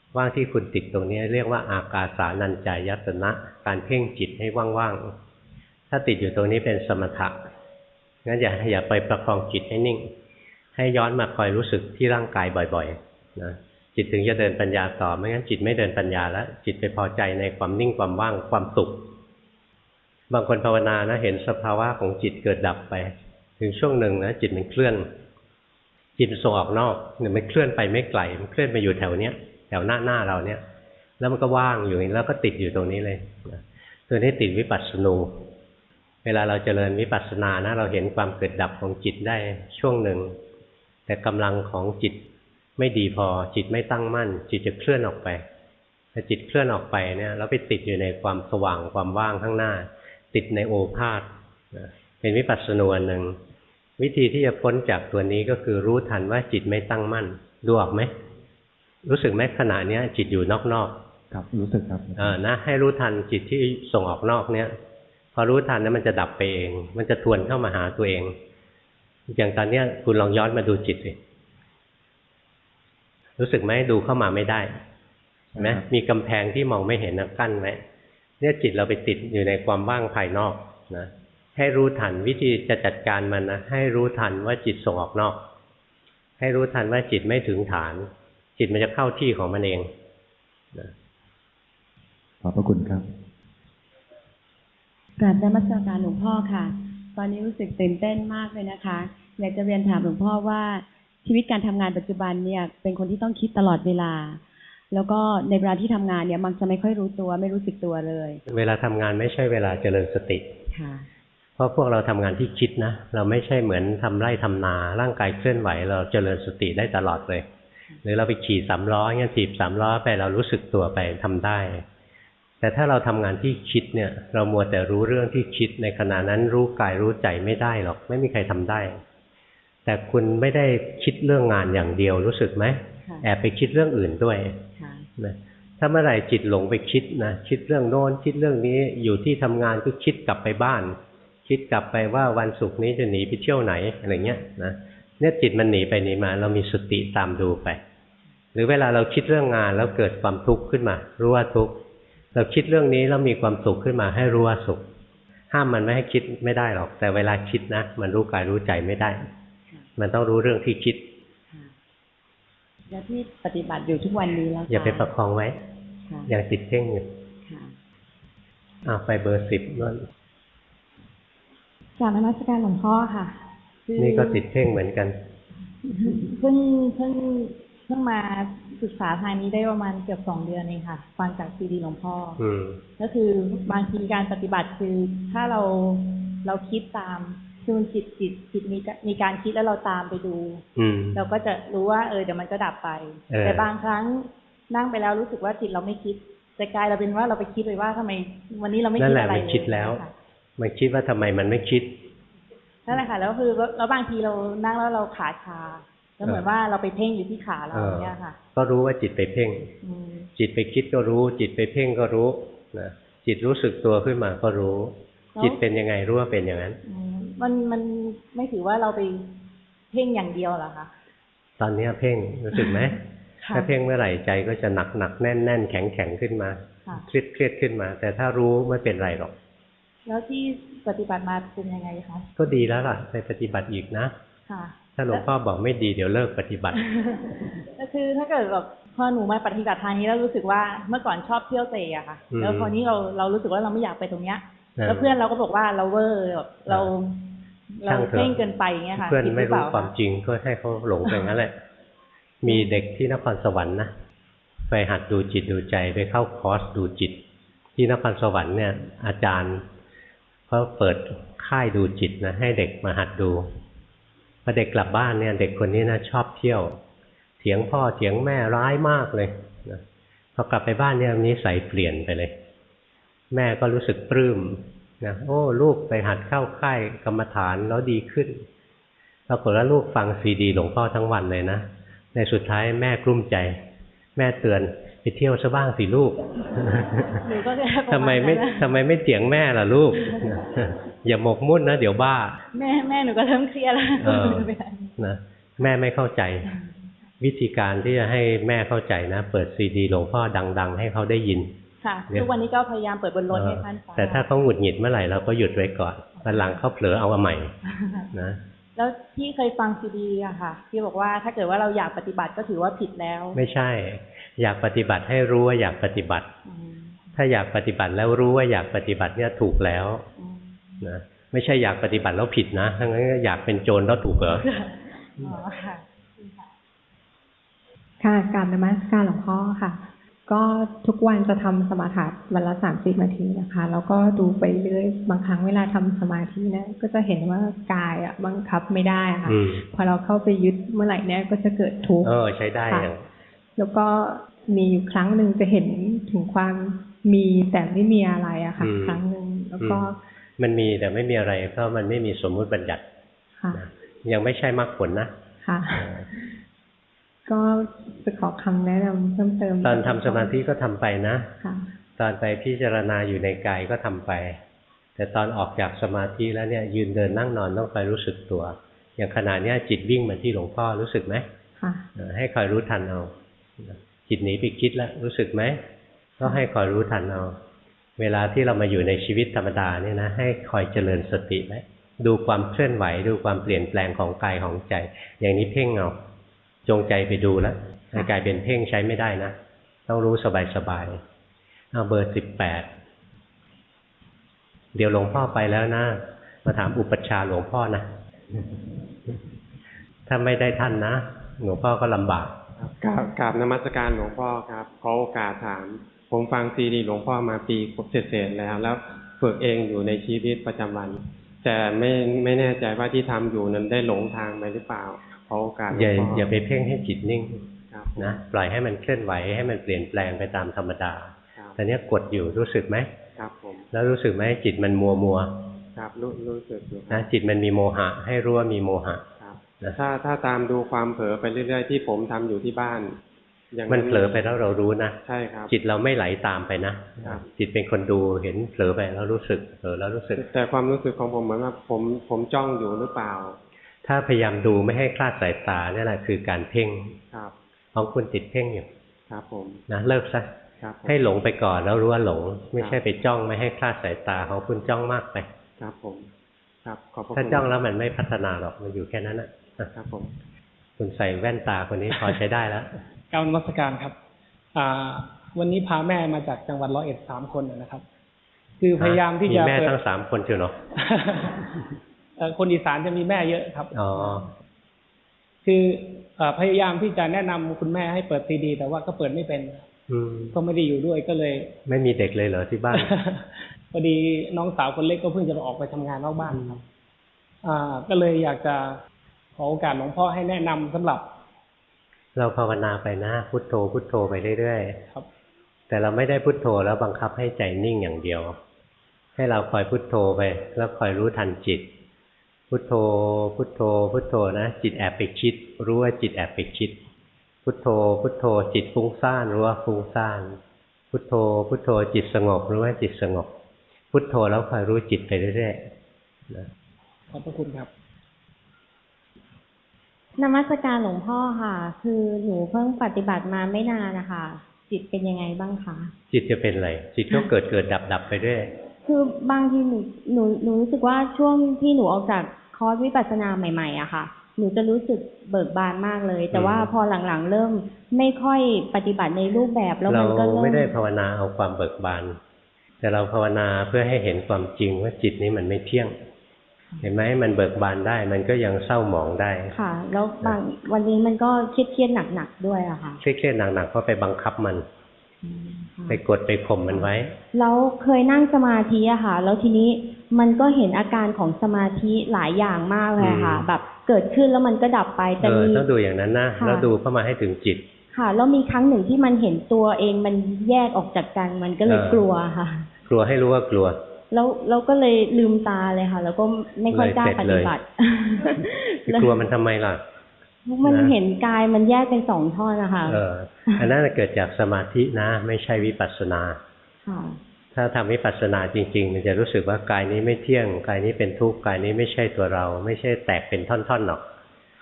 A: ว่างที่คุณติดตรงนี้เรียกว่าอากาสานัญจายตนะ การเพ่งจิตให้ว่างๆถ้าติดอยู่ตรงนี้เป็นสมถะงั้นอย่าไปประคองจิตให้นิ่งให้ย้อนมาคอยรู้สึกที่ร่างกายบ่อยๆนะจิตถึงจะเดินปัญญาต่อไม่งั้นจิตไม่เดินปัญญาแล้วจิตไปพอใจในความนิ่งความว่างความสุขบางคนภาวนานะเห็นสภาวะของจิตเกิดดับไปถึงช่วงหนึ่งนะจิตมันเคลื่อนจิตส่งออกนอกเนี่ยมันเคลื่อนไปไม่ไกลมันเคลื่อนไปอยู่แถวเนี้ยแถวหน้าเราเนี่ยแล้วมันก็ว่างอยู่แล้วก็ติดอยู่ตรงนี้เลยตัวนี้ติดวิปัสสนูเวลาเราเจริญวิปัสสนานะเราเห็นความเกิดดับของจิตได้ช่วงหนึ่งแต่กำลังของจิตไม่ดีพอจิตไม่ตั้งมั่นจิตจะเคลื่อนออกไปถ้าจิตเคลื่อนออกไปเนี่ยแล้วไปติดอยู่ในความสว่างความว่างข้างหน้าติดในโอภาสเป็นวิปัสสนูอันหนึ่งวิธีที่จะพ้นจากตัวนี้ก็คือรู้ทันว่าจิตไม่ตั้งมั่นดูออกไหมรู้สึกไหมขณะนี้จิตอยู่นอกๆ
B: ครับรู้สึกครับ
A: นะให้รู้ทันจิตที่ส่งออกนอกเนี่ยพอรู้ทันนั้นมันจะดับไปเองมันจะทวนเข้ามาหาตัวเองอย่างตอนนี้คุณลองย้อนมาดูจิตสิรู้สึกไหมดูเข้ามาไม่ได้ไหมมีกำแพงที่มองไม่เห็นกั้นไว้เนี่ยจิตเราไปติดอยู่ในความว่างภายนอกนะให้รู้ทันวิธีจะจัดการมันนะให้รู้ทันว่าจิตส่งออกนอกให้รู้ทันว่าจิตไม่ถึงฐานจิตมันจะเข้าที่ของมันเองนะ
B: ขอบพระคุณครับ
E: กราบนมัสการหลวงพ่อค่ะตอนนี้รู้สึกตื่นเต้นมากเลยนะคะอยากจะเรียนถามหลวงพ่อว่าชีวิตการทำงานปัจจุบันเนี่ยเป็นคนที่ต้องคิดตลอดเวลาแล้วก็ในเวลาที่ทำงานเนี่ยมักจะไม่ค่อยรู้ตัวไม่รู้สึกตัวเลย
A: เวลาทำงานไม่ใช่เวลาเจริญสติ
E: ค่ะ
A: เพราะพวกเราทำงานที่คิดนะเราไม่ใช่เหมือนทำไร่ทำนาร่างกายเคลื่อนไหวเราเจริญสติได้ตลอดเลยหรือเราไปขี่สามล้องั้นถีบสามล้อไปเรารู้สึกตัวไปทำได้แต่ถ้าเราทำงานที่คิดเนี่ยเรามัวแต่รู้เรื่องที่คิดในขณะนั้นรู้กายรู้ใจไม่ได้หรอกไม่มีใครทำได้แต่คุณไม่ได้คิดเรื่องงานอย่างเดียวรู้สึกไหมแอบไปคิดเรื่องอื่นด้วยนะถ้าเมื่อไหร่จิตหลงไปคิดนะคิดเรื่องโน้นคิดเรื่องนี้อยู่ที่ทำงานก็คิดกลับไปบ้านคิดกลับไปว่าวันศุกร์นี้จะหนีไปเที่ยวไหนอะไรเงี้ยนะเนี่ยจิตมันหนีไปหนีมาเรามีสติตามดูไปหรือเวลาเราคิดเรื่องงานแล้วเกิดความทุกข์ขึ้นมารู้ว่าทุกข์เราคิดเรื่องนี้แล้วมีความสุขขึ้นมาให้รู้ว่าสุขห้ามมันไม่ให้คิดไม่ได้หรอกแต่เวลาคิดนะมันรู้กายรู้ใจไม่ได้มันต้องรู้เรื่องที่คิด
E: แล้วที่ปฏิบัติอยู่ทุกวันนี้แล้ว
A: อย่าไปประคองไว้ยังติดเพ่งอยู่ไปเบอร์ 10นั่น
F: กราบนมัสการหลวงพ่อค่ะ
A: นี่ก็ติดเพ่งเหมือนกัน
F: เพิ่งมาศึกษาทางนี้ได้ประมาณเกือบ2 เดือนเองค่ะฟังจากซีดีหลวงพ่อก็คือบางทีการปฏิบัติคือถ้าเราคิดตามคือมันจิตมีการคิดแล้วเราตามไปดูเราก็จะรู้ว่าเดี๋ยวมันก็ดับไปแต่บางครั้งนั่งไปแล้วรู้สึกว่าจิตเราไม่คิดแต่กายเราเป็นว่าเราไปคิดไปว่าทำไมวันนี้เราไม่คิดอะไรเลยนั่นแหละมัน
A: คิดแล้วมันคิดว่าทำไมมันไม่คิด
F: นั่นแหละค่ะแล้วคือแล้วบางทีเรานั่งแล้วเราขาชาแล้วเหมือนว่าเราไปเพ่งอยู่ที่ขาเราเนี่ยค่ะ
A: ก็รู้ว่าจิตไปเพ่งจิตไปคิดก็รู้จิตไปเพ่งก็รู้นะจิตรู้สึกตัวขึ้นมาก็รู้จิตเป็นยังไงรู้ว่าเป็นอย่างนั้น
F: มันไม่ถือว่าเราไปเพ่งอย่างเดียวหรอคะ
A: ตอนนี้เพ่งรู้สึกไหมถ้าเพ่งเมื่อไหร่ใจก็จะหนักแน่นแข็งขึ้นมาเครียดขึ้นมาแต่ถ้ารู้ไม่เป็นไรหรอก
F: แล้วที่ปฏิบัติมาเป็นยังไงคะ
A: ก็ดีแล้วล่ะไปปฏิบัติอีกนะถ้าหลวงพ่อบอกไม่ดีเดี๋ยวเลิกปฏิบัติ
F: ก็คือถ้าเกิดแบบพอหนูมาปฏิบัติทางนี้แล้วรู้สึกว่าเมื่อก่อนชอบเที่ยวเตะอะค่ะแล้วพอนี้เรารู้สึกว่าเราไม่อยากไปตรงเนี้ยแล้วเพื่อนเราก็บอกว่าเราเวอร์แบบเราเพ่งเกินไปอย่างเงี้ยค่ะ
A: เพื่อนไม่รู้ความจริงก็ให้เขาหลงไปงั้นแหละมีเด็กที่นครสวรรค์นะไปหัดดูจิตดูใจไปเข้าคอร์สดูจิตที่นครสวรรค์เนี่ยอาจารย์เขาเปิดค่ายดูจิตนะให้เด็กมาหัดดูพอเด็กกลับบ้านเนี่ยเด็กคนนี้นะชอบเที่ยวเถียงพ่อเถียงแม่ร้ายมากเลยนะพอกลับไปบ้านเนี่ยนิสัยเปลี่ยนไปเลยแม่ก็รู้สึกปลื้มนะโอ้ลูกไปหัดเข้าค่ายกรรมฐานแล้วดีขึ้นปรากฏว่าลูกฟังซีดีหลวงพ่อทั้งวันเลยนะในสุดท้ายแม่กลุ้มใจแม่เตือนไปเที่ยวซะบ้างสิลูกทำไมไม่เถียงแม่ล่ะลูกอย่าหมกมุ่นนะเดี๋ยวบ้า
F: แม่หนูก็เริ่มเครียดแล้ว
A: นะแม่ไม่เข้าใจวิธีการที่จะให้แม่เข้าใจนะเปิดซีดีหลวงพ่อดังๆให้เขาได้ยิน
F: ค่ะทุกวันนี้ก็พยายามเปิดบนรถให้ท่านฟัง
A: แต่ถ้าเขาหงุดหงิดเมื่อไหร่เราก็หยุดไว้ก่อนวันหลังเขาเผลอเอาใหม่นะ
F: แล้วที่เคยฟังซีดีอะค่ะที่บอกว่าถ้าเกิดว่าเราอยากปฏิบัติก็ถือว่าผิดแล้ว
A: ไม่ใช่อยากปฏิบัติให้รู้ว่าอยากปฏิบัติถ้าอยากปฏิบัติแล้วรู้ว่าอยากปฏิบัติเนี่ยถูกแล้วนะไม่ใช่อยากปฏิบัติแล้วผิดนะทั้งนั้นอยากเป็นโจรแล้วถูกเหรอ
G: ค่ะกราบนมัสการหลวงพ่อค่ะก็ทุกวันจะทำสมาธิวันละ30 นาทีนะคะแล้วก็ดูไปเรื่อยบางครั้งเวลาทำสมาธินะก็จะเห็นว่ากายบังคับไม่ได้ค่ะพอเราเข้าไปยึดเมื่อไหร่เนี่ยก็จะเกิดทุกข์
A: ใช้ได้
G: แล้วก็มีอยู่ครั้งหนึ่งจะเห็นถึงความมีแต่ไม่มีอะไรอะค่ะครั้งหนึ่งแล้วก็
A: มันมีแต่ไม่มีอะไรเพราะมันไม่มีสมมุติบัญญัติยังไม่ใช่มรรคผลนะ
G: ค่ะก็จะขอคำแนะนำเพิ่มเติม
A: ตอนทำสมาธิก็ทำไปนะตอนไปพิจารณาอยู่ในกายก็ทำไปแต่ตอนออกจากสมาธิแล้วเนี่ยยืนเดินนั่งนอนต้องคอยรู้สึกตัวอย่างขณะนี้จิตวิ่งมาที่หลวงพ่อรู้สึกไหมให้คอยรู้ทันเอาจิตหนีไปคิดแล้วรู้สึกไหมก็ให้คอยรู้ทันเอาเวลาที่เรามาอยู่ในชีวิตธรรมดาเนี่ยนะให้คอยเจริญสติไหมดูความเคลื่อนไหวดูความเปลี่ยนแปลงของกายของใจอย่างนี้เพ่งเอาจงใจไปดูแล้วกลายเป็นเพ่งใช้ไม่ได้นะต้องรู้สบายๆเอาเบอร์18เดี๋ยวหลวงพ่อไปแล้วนะมาถามอุปัชฌาย์หลวงพ่อนะถ้าไม่ได้ท่านนะหลวงพ่อก็ลำบาก
H: กราบนมัสการหลวงพ่อครับขอโอกาสถามผมฟังซีดีหลวงพ่อมาปีเศษๆแล้วฝึกเองอยู่ในชีวิตประจำวันแต่ไม่แน่ใจว่าที่ทำอยู่นั้นได้หลงทางไปหรือเปล่าขอโอกาส
A: อย่าไปเพ่งให้จิตนิ่งนะปล่อยให้มันเคลื่อนไหวให้มันเปลี่ยนแปลงไปตามธรรมดาแต่เนี้ยกดอยู่รู้สึกไหม
H: ครับผม
A: แล้วรู้สึกไหมจิตมันมัว
H: ครับรู้สึกอยู่
A: นะจิตมันมีโมหะให้รู้ว่ามีโมหะ
H: ถ้าตามดูความเผลอไปเรื่อยๆที่ผมทำอยู่ที่บ้าน
A: มันเผลอไปแล้วเรารู้นะ
H: ใช่ครับ
A: จิตเราไม่ไหลตามไปนะจิตเป็นคนดูเห็นเผลอไปแล้วรู้สึกเผลอแล้วรู้สึก
H: แต่ความรู้สึกของผมเหมือนว่าผมจ้องอยู่หรือเปล่า
A: ถ้าพยายามดูไม่ให้คลาดสายตาเนี่ยแหละคือการเพ่งของคุณติดเพ่งอยู่
H: ครับผม
A: นะเลิกซะให้หลงไปก่อนแล้วรู้ว่าหลงไม่ใช่ไปจ้องไม่ให้คลาดสายตาของคุณจ้องมากไป
H: ครับผมครับขอบคุณ
A: ถ้าจ้องแล้วมันไม่พัฒนาหรอกมันอยู่แค่นั้นนะครับ
H: ผม
A: คุณใส่แว่นตาคนนี้พอใช้ได้แล้ว
I: กราบนมัสการครับวันนี้พาแม่มาจากจังหวัด101 3 คนนะครับคือพยายามที่จะ
A: มีแม่ทั้ง3 คนเชียวเนาะ
I: คนอีสานจะมีแม่เยอะครับคือพยายามที่จะแนะนำคุณแม่ให้เปิดซีดีแต่ว่าก็เปิดไม่เป็นก็ไม่ได้อยู่ด้วยก็เลย
A: ไม่มีเด็กเลยเหรอที่บ้าน
I: พอดีน้องสาวคนเล็กก็เพิ่งจะออกไปทำงานนอกบ้านครับก็เลยอยากจะขอโอกาสหลวงพ่อให้แนะนำสำหรับ
A: เราภาวนาไปนะพุทโธพุทโธไปเรื่อยๆครับแต่เราไม่ได้พุทโธแล้วบังคับให้ใจนิ่งอย่างเดียวให้เราคอยพุทโธไปแล้วคอยรู้ทันจิตพุทโธพุทโธพุทโธนะจิตแอบไปคิดรู้ว่าจิตแอบไปคิดพุทโธพุทโธจิตฟุ้งซ่านรู้ว่าฟุ้งซ่านพุทโธพุทโธจิตสงบรู้ว่าจิตสงบพุทโธแล้วคอยรู้จิตไปเรื่อยๆนะ
I: ขอบพระคุณครับ
J: นมัสการหลวงพ่อค่ะคือหนูเพิ่งปฏิบัติมาไม่นานนะคะจิตเป็นยังไงบ้างคะ
A: จิตจะเป็นอะไรจิตก็เกิดดับไปเรื่อย
J: คือบางทีหนูรู้สึกว่าช่วงที่หนูออกจากคอร์สวิปัสสนาใหม่ๆอะค่ะหนูจะรู้สึกเบิกบานมากเลยแต่ว่าพอหลังๆเริ่มไม่ค่อยปฏิบัติในรูปแบบแล้วมันก็เริ่ม
A: เราไม่ได้ภาวนาเอาความเบิกบานแต่เราภาวนาเพื่อให้เห็นความจริงว่าจิตนี้มันไม่เที่ยงเห็นไหมมันเบิกบานได้มันก็ยังเศร้าหมองได้
J: ค่ะแล้วบางวันนี้มันก็เครียดหนักๆด้วยอะค่ะ
A: เครียดหนักๆเพราะไปบังคับมันไปกดไปข่มมันไว้
J: แล้วเคยนั่งสมาธิอะค่ะแล้วทีนี้มันก็เห็นอาการของสมาธิหลายอย่างมากเลยค่ะแบบเกิดขึ้นแล้วมันก็ดับไป
A: แต่ต้องดูอย่างนั้นนะแล้วดูเข้ามาให้ถึงจิต
J: ค่ะแล้วมีครั้งหนึ่งที่มันเห็นตัวเองมันแยกออกจากกันมันก็เลยกลัวค่ะ
A: กลัวให้รู้ว่ากลัว
J: แล้วก็เลยลืมตาเลยค่ะแล้วก็ไม่ค่อยกล้าปฏิบัติ
A: กลัวมันทำไมล่ะ
J: มันเห็นกายมันแยกเป็น2 ท่อนนะคะ
A: อันนั้นเกิดจากสมาธินะไม่ใช่วิปัสสนาถ้าทำวิปัสสนาจริงๆมันจะรู้สึกว่ากายนี้ไม่เที่ยงกายนี้เป็นทุกข์กายนี้ไม่ใช่ตัวเราไม่ใช่แตกเป็นท่อนๆหรอก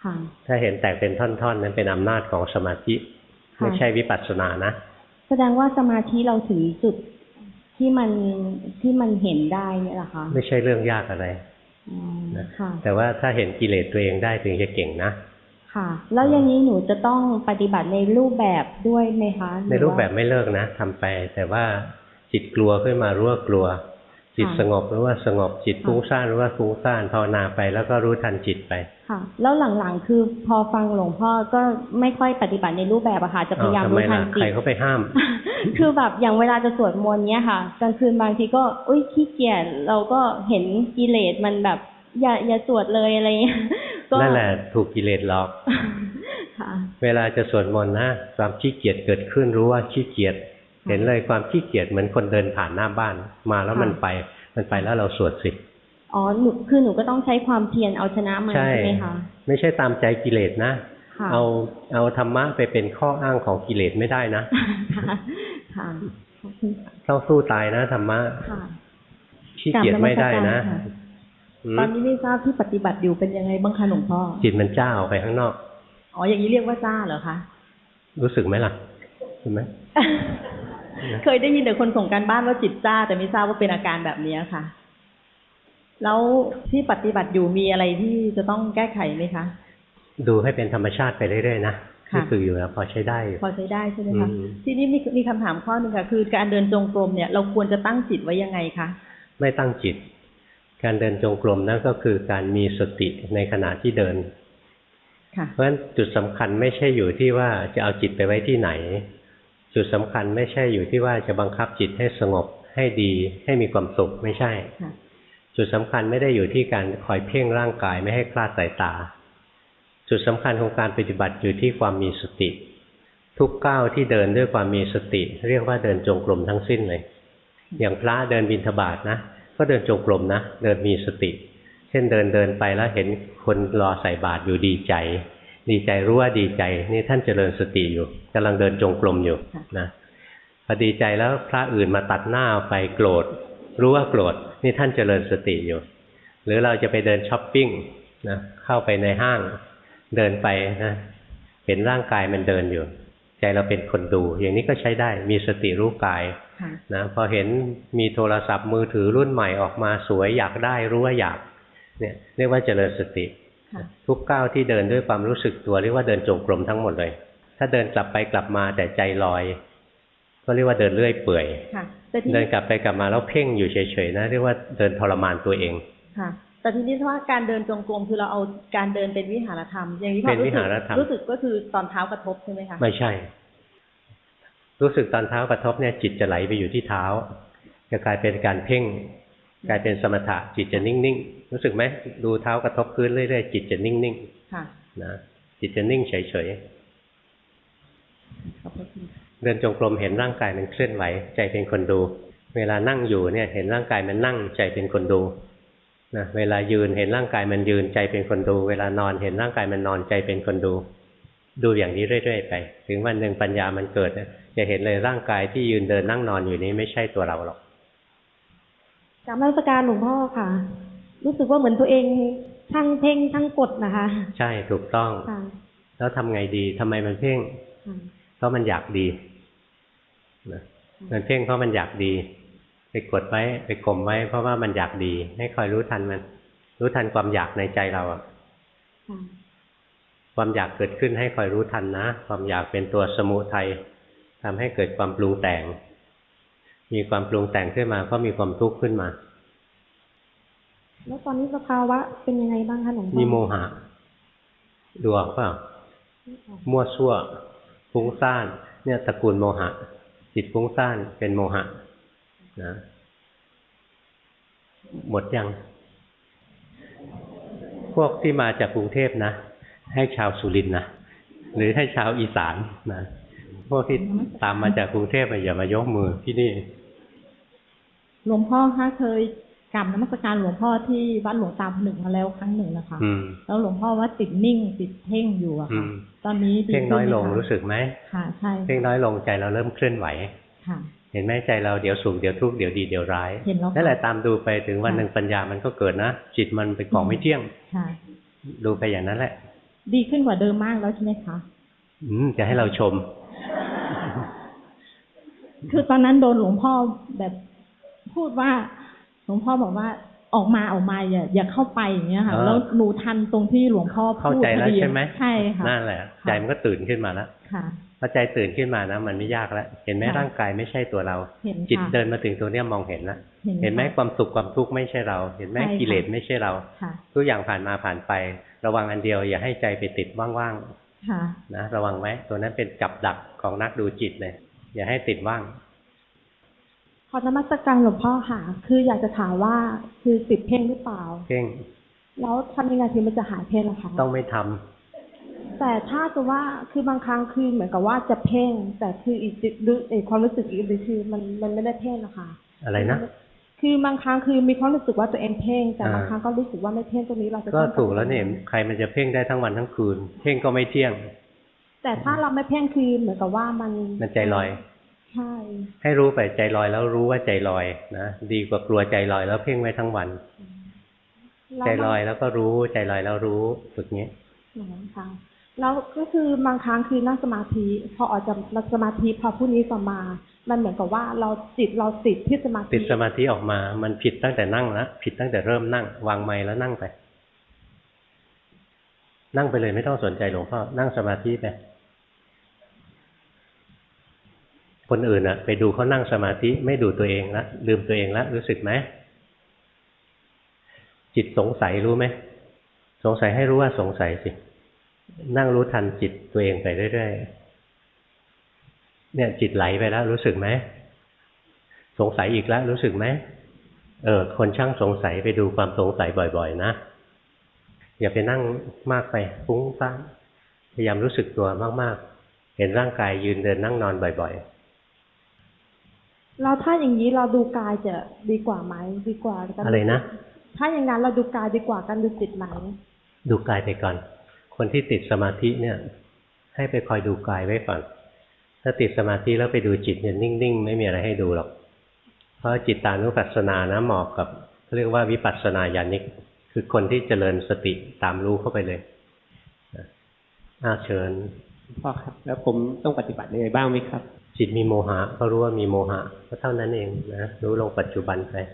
A: ถ้าเห็นแตกเป็นท่อนๆนั้นเป็นอำนาจของสมาธิไม่ใช่วิปัสสนานะ
J: แสดงว่าสมาธิเราถึงจุดที่มันเห็นได้เนี่ยหรอคะ
A: ไม่ใช่เรื่องยากอะไรนะแต่ว่าถ้าเห็นกิเลสตัวเองได้ถึงจะเก่งนะ
J: ค่ะแล้วอย่างนี้หนูจะต้องปฏิบัติในรูปแบบด้วยไหมคะ
A: ในรูปแบบไม่เลิกนะทำไปแต่ว่าจิตกลัวขึ้นมารู้ว่ากลัวจิตสงบรู้ว่าสงบจิตฟุ้งซ่านรู้ว่าฟุ้งซ่านภาวนาไปแล้วก็รู้ทันจิตไป
J: ค่ะแล้วหลังๆคือพอฟังหลวงพ่อก็ไม่ค่อยปฏิบัติในรูปแบบอะค่ะจะพยายามรู้ทันจิต
A: ใครเขาไปห้าม
J: คือแบบอย่างเวลาจะสวดมนต์เนี้ยค่ะกลางคืนบางทีก็ขี้เกียจเราก็เห็นกิเลสมันแบบอย่าสวดเลยอะไรเงี้ย
A: นั่นแหละถูกกิเลสหลอกเวลาจะสวดมนต์นะความขี้เกียจเกิดขึ้นรู้ว่าขี้เกียจเห็นเลยความขี้เกียจเหมือนคนเดินผ่านหน้าบ้านมาแล้วมันไปแล้วเราสวดสิ
J: อ๋อหนูก็ต้องใช้ความเพียรเอาชนะมันใช่ไหมคะ
A: ไม่ใช่ตามใจกิเลสนะเอาธรรมะไปเป็นข้ออ้างของกิเลสไม่ได้นะต้องสู้ตายนะธรรมะขี้เกียจไม่ได้นะ
F: ตอนนี้ไม่ทราบที่ปฏิบัติอยู่เป็นยังไงบ้างคะหลวงพ่อ
A: จิตมันจ้าออกไปข้างนอก
F: อ๋ออย่างนี้เรียกว่าจ้าเหรอคะ
A: รู้สึกไหมล่ะเห็นไหม
F: เคยได้ยินแต่คนส่งการบ้านว่าจิตจ้าแต่ไม่ทราบว่าเป็นอาการแบบนี้ค่ะแล้วที่ปฏิบัติอยู่มีอะไรที่จะต้องแก้ไขไหมคะ
A: ดูให้เป็นธรรมชาติไปเรื่อยๆนะที่ฝึกอยู่แล้วพอใช้ได้
F: พอใช้ได้ใช่ไหมคะที่นี่มีคำถามข้อหนึ่งค่ะคือการเดินจงกรมเนี่ยเราควรจะตั้งจิตไว้ยังไงคะ
A: ไม่ตั้งจิตการเดินจงกรมนั่นก็คือการมีสติในขณะที่เดินเพราะฉะนั้นจุดสำคัญไม่ใช่อยู่ที่ว่าจะเอาจิตไปไว้ที่ไหนจุดสำคัญไม่ใช่อยู่ที่ว่าจะบังคับจิตให้สงบให้ดีให้มีความสุขไม่ใช่จุดสำคัญไม่ได้อยู่ที่การคอยเพ่งร่างกายไม่ให้คลาดสายตาจุดสำคัญของการปฏิบัติอยู่ที่ความมีสติทุกก้าวที่เดินด้วยความมีสติเรียกว่าเดินจงกรมทั้งสิ้นเลยอย่างพระเดินบิณฑบาตนะก็เดินจงกรมนะเดินมีสติเช่นเดินไปแล้วเห็นคนรอใส่บาตรอยู่ดีใจรู้ว่าดีใจนี่ท่านเจริญสติอยู่กำลังเดินจงกรมอยู่นะพอดีใจแล้วพระอื่นมาตัดหน้าไปโกรธรู้ว่าโกรธนี่ท่านเจริญสติอยู่หรือเราจะไปเดินช้อปปิ้งนะเข้าไปในห้างเดินไปนะเห็นร่างกายมันเดินอยู่ใจเราเป็นคนดูอย่างนี้ก็ใช้ได้มีสติรู้กายนะพอเห็นมีโทรศัพท์มือถือรุ่นใหม่ออกมาสวยอยากได้รู้ว่าอยากเนี่ยเรียกว่าเจริญสติทุกก้าวที่เดินด้วยความรู้สึกตัวเรียกว่าเดินจงกรมทั้งหมดเลยถ้าเดินกลับไปกลับมาแต่ใจลอยก็เรียกว่าเดินเลื่อยเปื่อยเดินกลับไปกลับมาแล้วเพ่งอยู่เฉยๆนะเรียกว่าเดินทรมานตัวเอง
F: ค่ะแต่ทีนี้ว่าการเดินจงกรมคือเราเอาการเดินเป็นวิหารธรรมอย่างนี้พอรู้สึกก็คือตอนเท้ากระทบใช่ไหมคะ
A: ไม่ใช่รู้สึกตอนเท้ากระทบเนี่ยจิตจะไหลไปอยู่ที่เท้าจะกลายเป็นการเพ่งกลายเป็นสมถะจิตจะนิ่งๆรู้สึกไหมดูเท้ากระทบพื้นเรื่อยๆจิตจะนิ่งๆนะจิตจะนิ่งเฉยๆเดินจงกรมเห็นร่างกายมันเคลื่อนไหวใจเป็นคนดูเวลานั่งอยู่เนี่ยเห็นร่างกายมันนั่งใจเป็นคนดูนะเวลายืนเห็นร่างกายมันยืนใจเป็นคนดูเวลานอนเห็นร่างกายมันนอนใจเป็นคนดูอย่างนี้เรื่อยๆไปถึงวันหนึ่งปัญญามันเกิดจะเห็นเลยร่างกายที่ยืนเดินนั่งนอนอยู่นี้ไม่ใช่ตัวเราหรอก
K: กราบนมัสการหลวงพ่อค่ะรู้สึกว่าเหมือนตัวเองทั้งเพ่งทั้งกดนะคะ
A: ใช่ถูกต้องแล้วทำไงดีทำไมมันเพ่งเพราะมันอยากดีมันเพ่งเพราะมันอยากดีไปกดไว้ไปข่มไว้เพราะว่ามันอยากดีให้คอยรู้ทันมันรู้ทันความอยากในใจเราอ่ะความอยากเกิดขึ้นให้คอยรู้ทันนะความอยากเป็นตัวสมุทัยทำให้เกิดความปรุงแต่งมีความปรุงแต่งขึ้นมาก็มีความทุกข์ขึ้นมา
K: แล้วตอนนี้สภาวะเป็นยังไงบ้างคะหลวงพ่อ
A: มีโมหะดูออกเปล่ามั่วซั่วฟุ้งซ่านเนี่ยตระกูลโมหะจิตฟุ้งซ่านเป็นโมหะนะหมดยังพวกที่มาจากกรุงเทพนะให้ชาวสุรินทร์นะหรือให้ชาวอีสานนะพวกที่ตามมาจากกรุงเทพอย่ามายกมือที่นี่
F: หลวงพ่อคะเคยกราบนมัสการหลวงพ่อที่วัดหลวงตาผนึกมาแล้วครั้งหนึ่งนะคะแล้วหลวงพ่อว่าติดนิ่งติดเพ่งอยู่อะค่ะตอนนี้
A: เพ่งน้อยลงรู้สึกไหม
F: ค่ะใช่
A: เพ่งน้อยลงใจเราเริ่มเคลื่อนไหว
F: ค่ะ
A: เห็นไหมใจเราเดี๋ยวสุขเดี๋ยวทุกข์เดี๋ยวดีเดี๋ยวร้ายนั่นแหละตามดูไปถึงวันหนึ่งปัญญามันก็เกิดนะจิตมันเป็นของไม่เที่ยงดูไปอย่างนั้นแหละ
C: ดีขึ้นกว่าเดิมมากแล้วใช่ไหมคะ
A: จะให้เราชม
C: คือตอนนั้นโดนหลวงพ่อแบบพูดว่าหลวงพ่อบอกว่าออกมาอย่าเข้าไปอย่างเงี้ยค่ะแล้วหนูทันตรงที่หลวงพ่อพูดเข้าใจแล้วใช่ไหมใช่ค่ะนั่นแหละใจมันก็ตื่นขึ้นมาแล้วพอใจตื่นขึ้นมานะมันไม่ยากแล้วเห็นไหมร่างกายไม่ใช่ตัวเราจิตเดินมาถึงตัวเนี้ยมองเห็นแล้วเห็นไหมความสุขความทุกข์ไม่ใช่เราเห็นไหมกิเลสไม่ใช่เราทุกอย่างผ่านมาผ่านไประวังอันเดียวอย่าให้ใจไปติดว่างๆนะระวังไว้ตัวนั้นเป็นกับดักของนักดูจิตเลยอย่าให้ติดว่าง
K: ขอนมัสการหลวงพ่อค่ะคืออยากจะถามว่าคือติดเพ่งหรือเปล่า
A: เพ่ง
K: แล้วทำยังไงถึงมันจะหายเพ่งล่ะคะ
A: ต้องไม่ทำ
K: แต่ถ้าจะว่าคือบางครั้งคือเหมือนกับว่าจะเพ่งแต่คืออีกความรู้สึกอีกคือมันไม่ได้เพ่งนะคะ
A: อะไรนะ
K: คือบางครั้งคือมีความรู้สึกว่าตัวเองเพ่งแต่บางครั้งก็รู้สึกว่าไม่เพ่งตรงนี้เราจะ
A: ก็ถูกแล้วเนี่ยใครมันจะเพ่งได้ทั้งวันทั้งคืนเพ่งก็ไม่เที่ยง
K: แต่ถ้าเราไม่เพ่งคือเหมือนกับว่ามัน
A: ใจลอย
K: ใช่
A: ให้รู้ไปใจลอยแล้วรู้ว่าใจลอยนะดีกว่ากลัวใจลอยแล้วเพ่งไว้ทั้งวันใจลอยแล้วก็รู้ใจลอยแล้วรู้ฝึกนี้
K: ค่ะแล้วก็คือบางครั้งคือนั่งสมาธิพอออกจากสมาธิพอผู้นี้ต่อมามันเหมือนกับว่าเราติดที่สมาธิ
A: ติดสมาธิออกมามันผิดตั้งแต่นั่งแล้วผิดตั้งแต่เริ่มนั่งวางไมค์แล้วนั่งไปนั่งไปเลยไม่ต้องสนใจหลวงพ่อนั่งสมาธิไปคนอื่นอะไปดูเขานั่งสมาธิไม่ดูตัวเองละลืมตัวเองละรู้สึกไหมจิตสงสัยรู้ไหมสงสัยให้รู้ว่าสงสัยสินั่งรู้ทันจิตตัวเองไปเรื่อยๆเนี่ยจิตไหลไปแล้วรู้สึกไหมสงสัยอีกแล้วรู้สึกไหมคนช่างสงสัยไปดูความสงสัยบ่อยๆนะอย่าไปนั่งมากไปฟุ้งซ่านพยายามรู้สึกตัวมากๆเห็นร่างกายยืนเดินนั่งนอนบ่อย
K: ๆเราถ้าอย่างนี้เราดูกายจะดีกว่าไหมดีกว่ากัน
A: อะไรนะ
K: ถ้าอย่างนั้นเราดูกายดีกว่ากันดูจิตไหม
A: ดูกายไปก่อนคนที่ติดสมาธิเนี่ยให้ไปคอยดูกายไว้ก่อนถ้าติดสมาธิแล้วไปดูจิตเนี่ยนิ่งๆไม่มีอะไรให้ดูหรอกเพราะจิตตานุปัสสนานะเหมาะกับเรียกว่าวิปัสสนาญาณิกคือคนที่เจริญสติตามรู้เข้าไปเลยเชิญ
L: พ่อครับแล้วผมต้องปฏิบัติยังไงบ้างไหมครับ
A: จิตมีโมหะก็รู้ว่ามีโมหะก็เท่านั้นเองนะรู้ลงปัจจุบันไป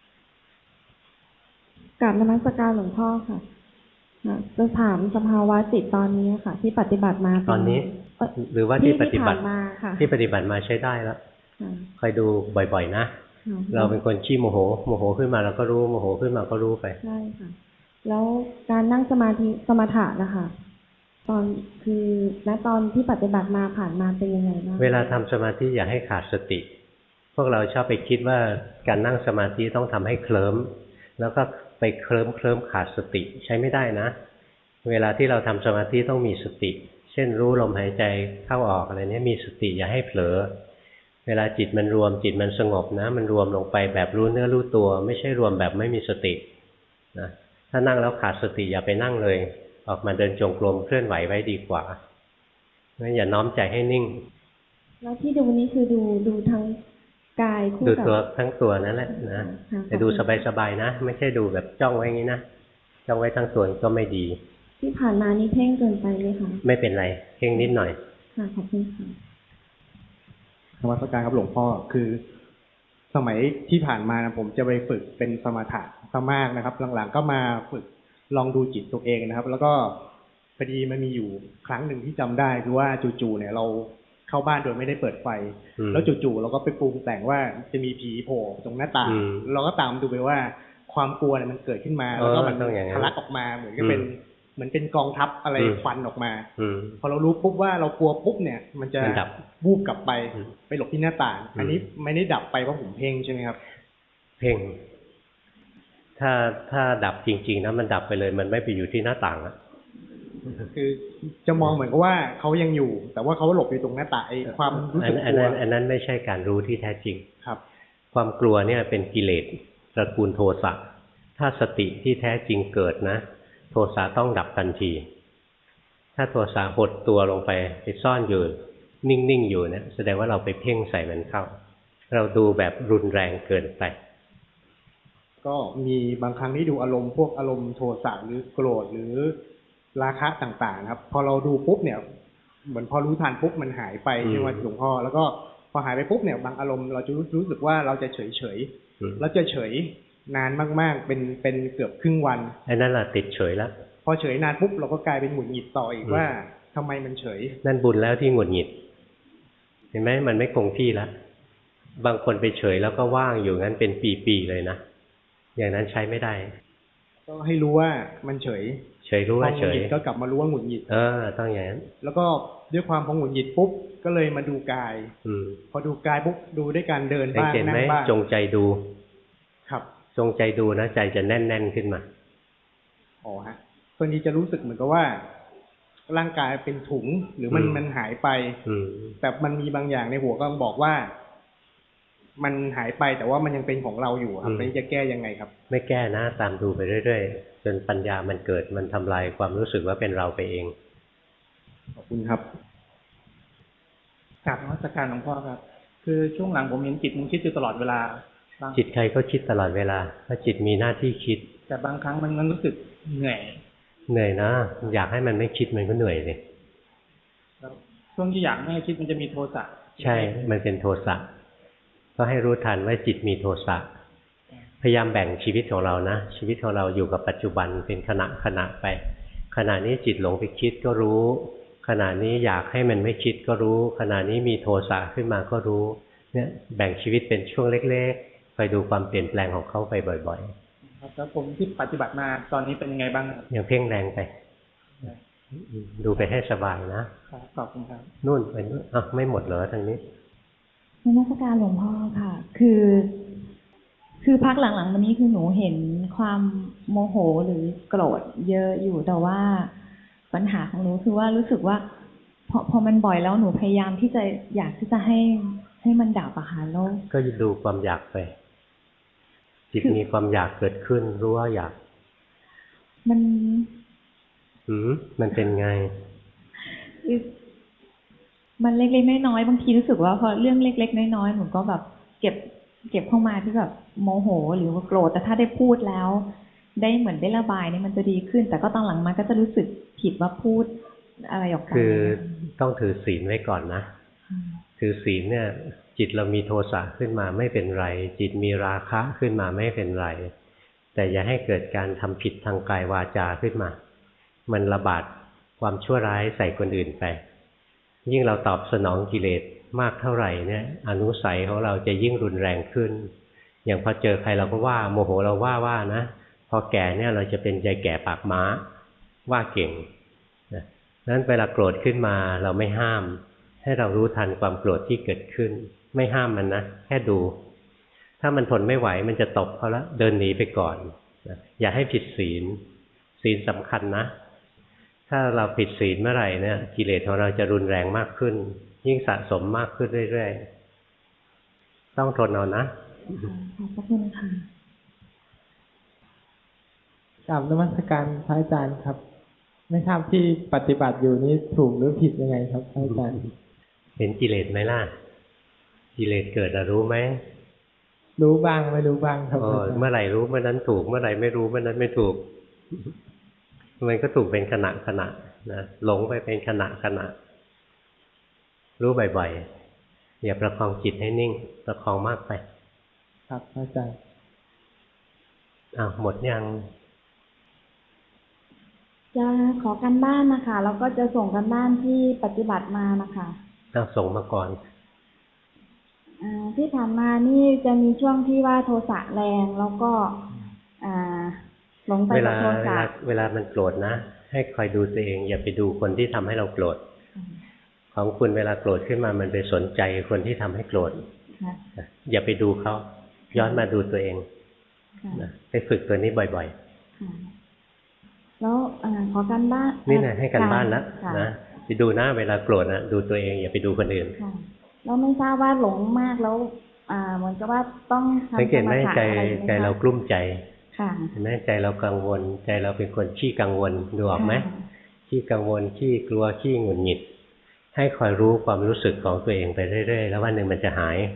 K: กราบนมัสการหลวงพ่อค่ะจะถามสภาวะจิตตอนนี้ค่ะที่ปฏิบัติมา
A: ตอนนี้หรือว่าที่ปฏิบัติมาที่ปฏิบัติมาใช้ได้แล้วคอยดูบ่อยๆนะเราเป็นคนขี้โมโหขึ้นมาเราก็รู้โมโหขึ้นมาก็รู้ไป
K: ใช่ค่ะแล้วการนั่งสมาธิสมถะนะคะตอนคือณตอนที่ปฏิบัติมาผ่านมาเป็นยังไงบ้าง
A: เวลาทำสมาธิอย่าให้ขาดสติพวกเราชอบไปคิดว่าการนั่งสมาธิต้องทำให้เคลิ้มแล้วก็ไปเคลิ้มขาดสติใช้ไม่ได้นะเวลาที่เราทำสมาธิต้องมีสติเช่นรู้ลมหายใจเข้าออกอะไรนี้มีสติอย่าให้เผลอเวลาจิตมันรวมจิตมันสงบนะมันรวมลงไปแบบรู้เนื้อรู้ตัวไม่ใช่รวมแบบไม่มีสตินะถ้านั่งแล้วขาดสติอย่าไปนั่งเลยออกมาเดินจงกรมเคลื่อนไหวไว้ดีกว่างั้นอย่าน้อมใจให้นิ่ง
K: แล้วที่ดูนี้คือดูทั้งกาย
A: ดูตัวทั้งตัวนั่นแหละนะแต่ดูสบายๆนะไม่ใช่ดูแบบจ้องไว้อย่างนี้นะจ้องไว้ทั้งตัวก็ไม่ดี
K: ที่ผ่านมานี่เพ่งเกินไปไหมคะ
A: ไม่เป็นไรเพ่งนิดหน่อย
K: ค่ะขอบคุณค่ะ
L: นมัสการครับหลวงพ่อคือสมัยที่ผ่านมาผมจะไปฝึกเป็นสมถะซะมากนะครับหลังๆก็มาฝึกลองดูจิตตัวเองนะครับแล้วก็พอดีมันมีอยู่ครั้งหนึ่งที่จำได้คือว่าจู่ๆเนี่ยเราเข้าบ้านโดยไม่ได้เปิดไฟแล้วจู่ๆเราก็ไปปรุงแต่งว่าจะมีผีโผล่ตรงหน้าต่างเราก็ตามดูไปว่าความกลัวเนี่ยมันเกิดขึ้นมาแล้วก็มันทะลักออกมาเหมือนกับเป็นกองทัพอะไรควันออกมาพอเรารู้ปุ๊บว่าเรากลัวปุ๊บเนี่ยมันจะวูบกลับไปหลบที่หน้าต่างอันนี้ไม่ได้ดับไปเพราะผมเพ่งใช่ไหมครับ
A: เพ่งถ้าดับจริงๆนะมันดับไปเลยมันไม่ไปอยู่ที่หน้าต่างอะ
L: คือจะมองเหมือนกับว่าเขายังอยู่แต่ว่าเขาหลบอยู่ตรงหน้าต่างไอ้ความรู้สึกกลัว
A: อันนั้นไม่ใช่การรู้ที่แท้จริง
L: ครับ
A: ความกลัวเนี่ยเป็นกิเลสตระกูลโทสะถ้าสติที่แท้จริงเกิดนะโทสะต้องดับทันทีถ้าโทสะหดตัวลงไปซ่อนอยู่นิ่งๆอยู่เนี่ยแสดงว่าเราไปเพ่งใส่มันเข้าเราดูแบบรุนแรงเกินไป
L: ก็มีบางครั้งที่ดูอารมณ์พวกอารมณ์โทสะหรือโกรธหรือราคะต่างๆครับพอเราดูปุ๊บเนี่ยเหมือนพอรู้ทันปุ๊บมันหายไปใช่ไหมหลวงพ่อแล้วก็พอหายไปปุ๊บเนี่ยบางอารมณ์เราจะรู้สึกว่าเราจะเฉยแล้วจะเฉยนานมากๆเป็นเกือบครึ่งวัน
A: ไอ้นั่นแหละติดเฉยแล้ว
L: พอเฉยนานปุ๊บเราก็กลายเป็นหงุดหงิดต่ออีกว่าทำไมมันเฉย
A: นั่นบุญแล้วที่หงุดหงิดเห็นไหมมันไม่คงที่แล้วบางคนไปเฉยแล้วก็ว่างอยู่งั้นเป็นปีๆเลยนะอย่างนั้นใช้ไม่ได้
L: ก็ให้รู้ว่ามันเฉย
A: รู้ว่าเฉย
L: ก็กลับมารู้ว่าหงุดหงิด
A: ต้องอย่างนั้น
L: แล้วก็ด้วยความพอหงุดหงิดปุ๊บก็เลยมาดูกายพอดูกายปุ๊บดูด้วยการเดินบ้างนั่งบ้าง
A: จงใจดู
L: ครับ
A: จงใจดูนะใจจะแน่นๆขึ้นมา
L: อ๋อฮะส่วนนี้จะรู้สึกเหมือนกับว่าร่างกายเป็นถุงหรือมันหายไปแต่มันมีบางอย่างในหัวก็บอกว่ามันหายไปแต่ว่ามันยังเป็นของเราอยู่ครับนี่จะแก้ยังไงครับ
A: ไม่แก้นะตามดูไปเรื่อยๆจนปัญญามันเกิดมันทำลายความรู้สึกว่าเป็นเราไปเอง
L: ขอบคุณครับ
I: กราบนมัสการหลวงพ่อครับคือช่วงหลังผมเห็นจิตมันคิดอยู่ตลอดเวลา
A: จิตใครก็คิดตลอดเวลาถ้าจิตมีหน้าที่คิด
I: แต่บางครั้งมันรู้สึกเหนื่อย
A: นะอยากให้มันไม่คิดมันก็เหนื่อยเลย
I: ช่วงที่อยากไม่ให้คิดมันจะมีโทสะ
A: ใช่มันเป็นโทสะก็ให้รู้ทันว่าจิตมีโทสะพยายามแบ่งชีวิตของเรานะชีวิตของเราอยู่กับปัจจุบันเป็นขณะไปขณะนี้จิตหลงไปคิดก็รู้ขณะนี้อยากให้มันไม่คิดก็รู้ขณะนี้มีโทสะขึ้นมาก็รู้เนี่ยแบ่งชีวิตเป็นช่วงเล็กๆคอยดูความเปลี่ยนแปลงของเขาไปบ่อย
I: ๆครับแล้วผมที่ปฏิบัติมาตอนนี้เป็นยังไงบ้าง
A: อย่างเพ่งแรงไปดูไปให้สบายนะ
I: ขอบคุณครับ
A: นู่นไปนู่นไม่หมดเหรอทางนี้
J: นมัสการหลวงพ่อค่ะคือพักหลังๆวันนี้คือหนูเห็นความโมโหหรือโกรธเยอะอยู่แต่ว่าปัญหาของหนูคือว่ารู้สึกว่าพอมันบ่อยแล้วหนูพยายามที่จะอยากที่จะให้มันดับอะค่ะแล้ว
A: ก็ดูความอยากไปจิตมีความอยากเกิดขึ้นรู้ว่าอยากมันเป็นไง
J: มันเล็กๆน้อยๆบางทีรู้สึกว่าพอเรื่องเล็กๆน้อยๆหนูก็แบบเก็บเข้ามาที่แบบโมโหหรือว่าโกรธแต่ถ้าได้พูดแล้วได้เหมือนได้ระบายนี่มันจะดีขึ้นแต่ก็ตอนหลังมาก็จะรู้สึกผิดว่าพูดอะไรออกไป
A: คือต้องถือศีลไว้ก่อนนะถือศีลเนี่ยจิตเรามีโทสะขึ้นมาไม่เป็นไรจิตมีราคะขึ้นมาไม่เป็นไรแต่อย่าให้เกิดการทำผิดทางกายวาจาขึ้นมามันระบาดความชั่วร้ายใส่คนอื่นไปยิ่งเราตอบสนองกิเลสมากเท่าไหร่เนี่ยอนุสัยของเราจะยิ่งรุนแรงขึ้นอย่างพอเจอใครเราก็ว่าโมโหเราว่านะพอแก่เนี่ยเราจะเป็นใจแก่ปากม้าว่าเก่งนั้นเวลาโกรธขึ้นมาเราไม่ห้ามให้เรารู้ทันความโกรธที่เกิดขึ้นไม่ห้ามมันนะแค่ดูถ้ามันทนไม่ไหวมันจะตบเขาแล้วเดินหนีไปก่อนอย่าให้ผิดศีลสำคัญนะถ้าเราผิดศีลเมื่อไหร่เนี่ยกิเลสของเราจะรุนแรงมากขึ้นยิ่งสะสมมากขึ้นเรื่อยๆต้องทนเอานะ
J: ขอบคุณค่ะ
M: กราบนมัสการพระอาจารย์ครับไม่ทราบที่ปฏิบัติอยู่นี้ถูกหรือผิดยังไงครับพระอาจารย์
A: เห็นกิเลสไหมล่ะกิเลสเกิดรู้ไหม
M: รู้บ้างไม่รู้บ้างครับ
A: เมื่อไหร่รู้เมื่อนั้นถูกเมื่อไหร่ไม่รู้เมื่อนั้นไม่ถูกมันก็ถูกเป็นขณะนะหลงไปเป็นขณะรู้บ่อยๆอย่าประคองจิตให้นิ่งประคองมากไป
M: ครับอาจารย์
A: หมดยัง
F: จะขอกันบ้านนะคะแล้วก็จะส่งกันบ้านที่ปฏิบัติมานะคะ
A: ส่งมาก่อน
F: ที่ผ่านมานี่จะมีช่วงที่ว่าโทสะแรงแล้วก็หลงไปกับโทสะ
A: เวลามันโกรธนะให้คอยดูตัวเองอย่าไปดูคนที่ทำให้เราโกรธของคุณเวลาโกรธขึ้นมามันไปสนใจคนที่ทำให้โกรธอย่าไปดูเขาย้อนมาดูตัวเองไปฝึกตัวนี้บ่อย
F: ๆแล้วขอกันบ้าน
A: นี่นะให้กันบ้านแล้วนะไปดูนะเวลาโกรธนะดูตัวเองอย่าไปดูคนอื่น
F: แล้วไม่ทราบว่าหลงมากแล้วเหมือนกับว่าต้องทำสมาธิอะไร
A: ใจเรากลุ้มใจเห็นไหมใจเรากังวลใจเราเป็นคนขี้กังวลดูออกไหมขี้กังวลขี้กลัวขี้หงุดหงิดให้คอยรู้ความรู้สึกของตัวเองไปเรื่อยๆแล้ววันหนึ่งมันจะหาย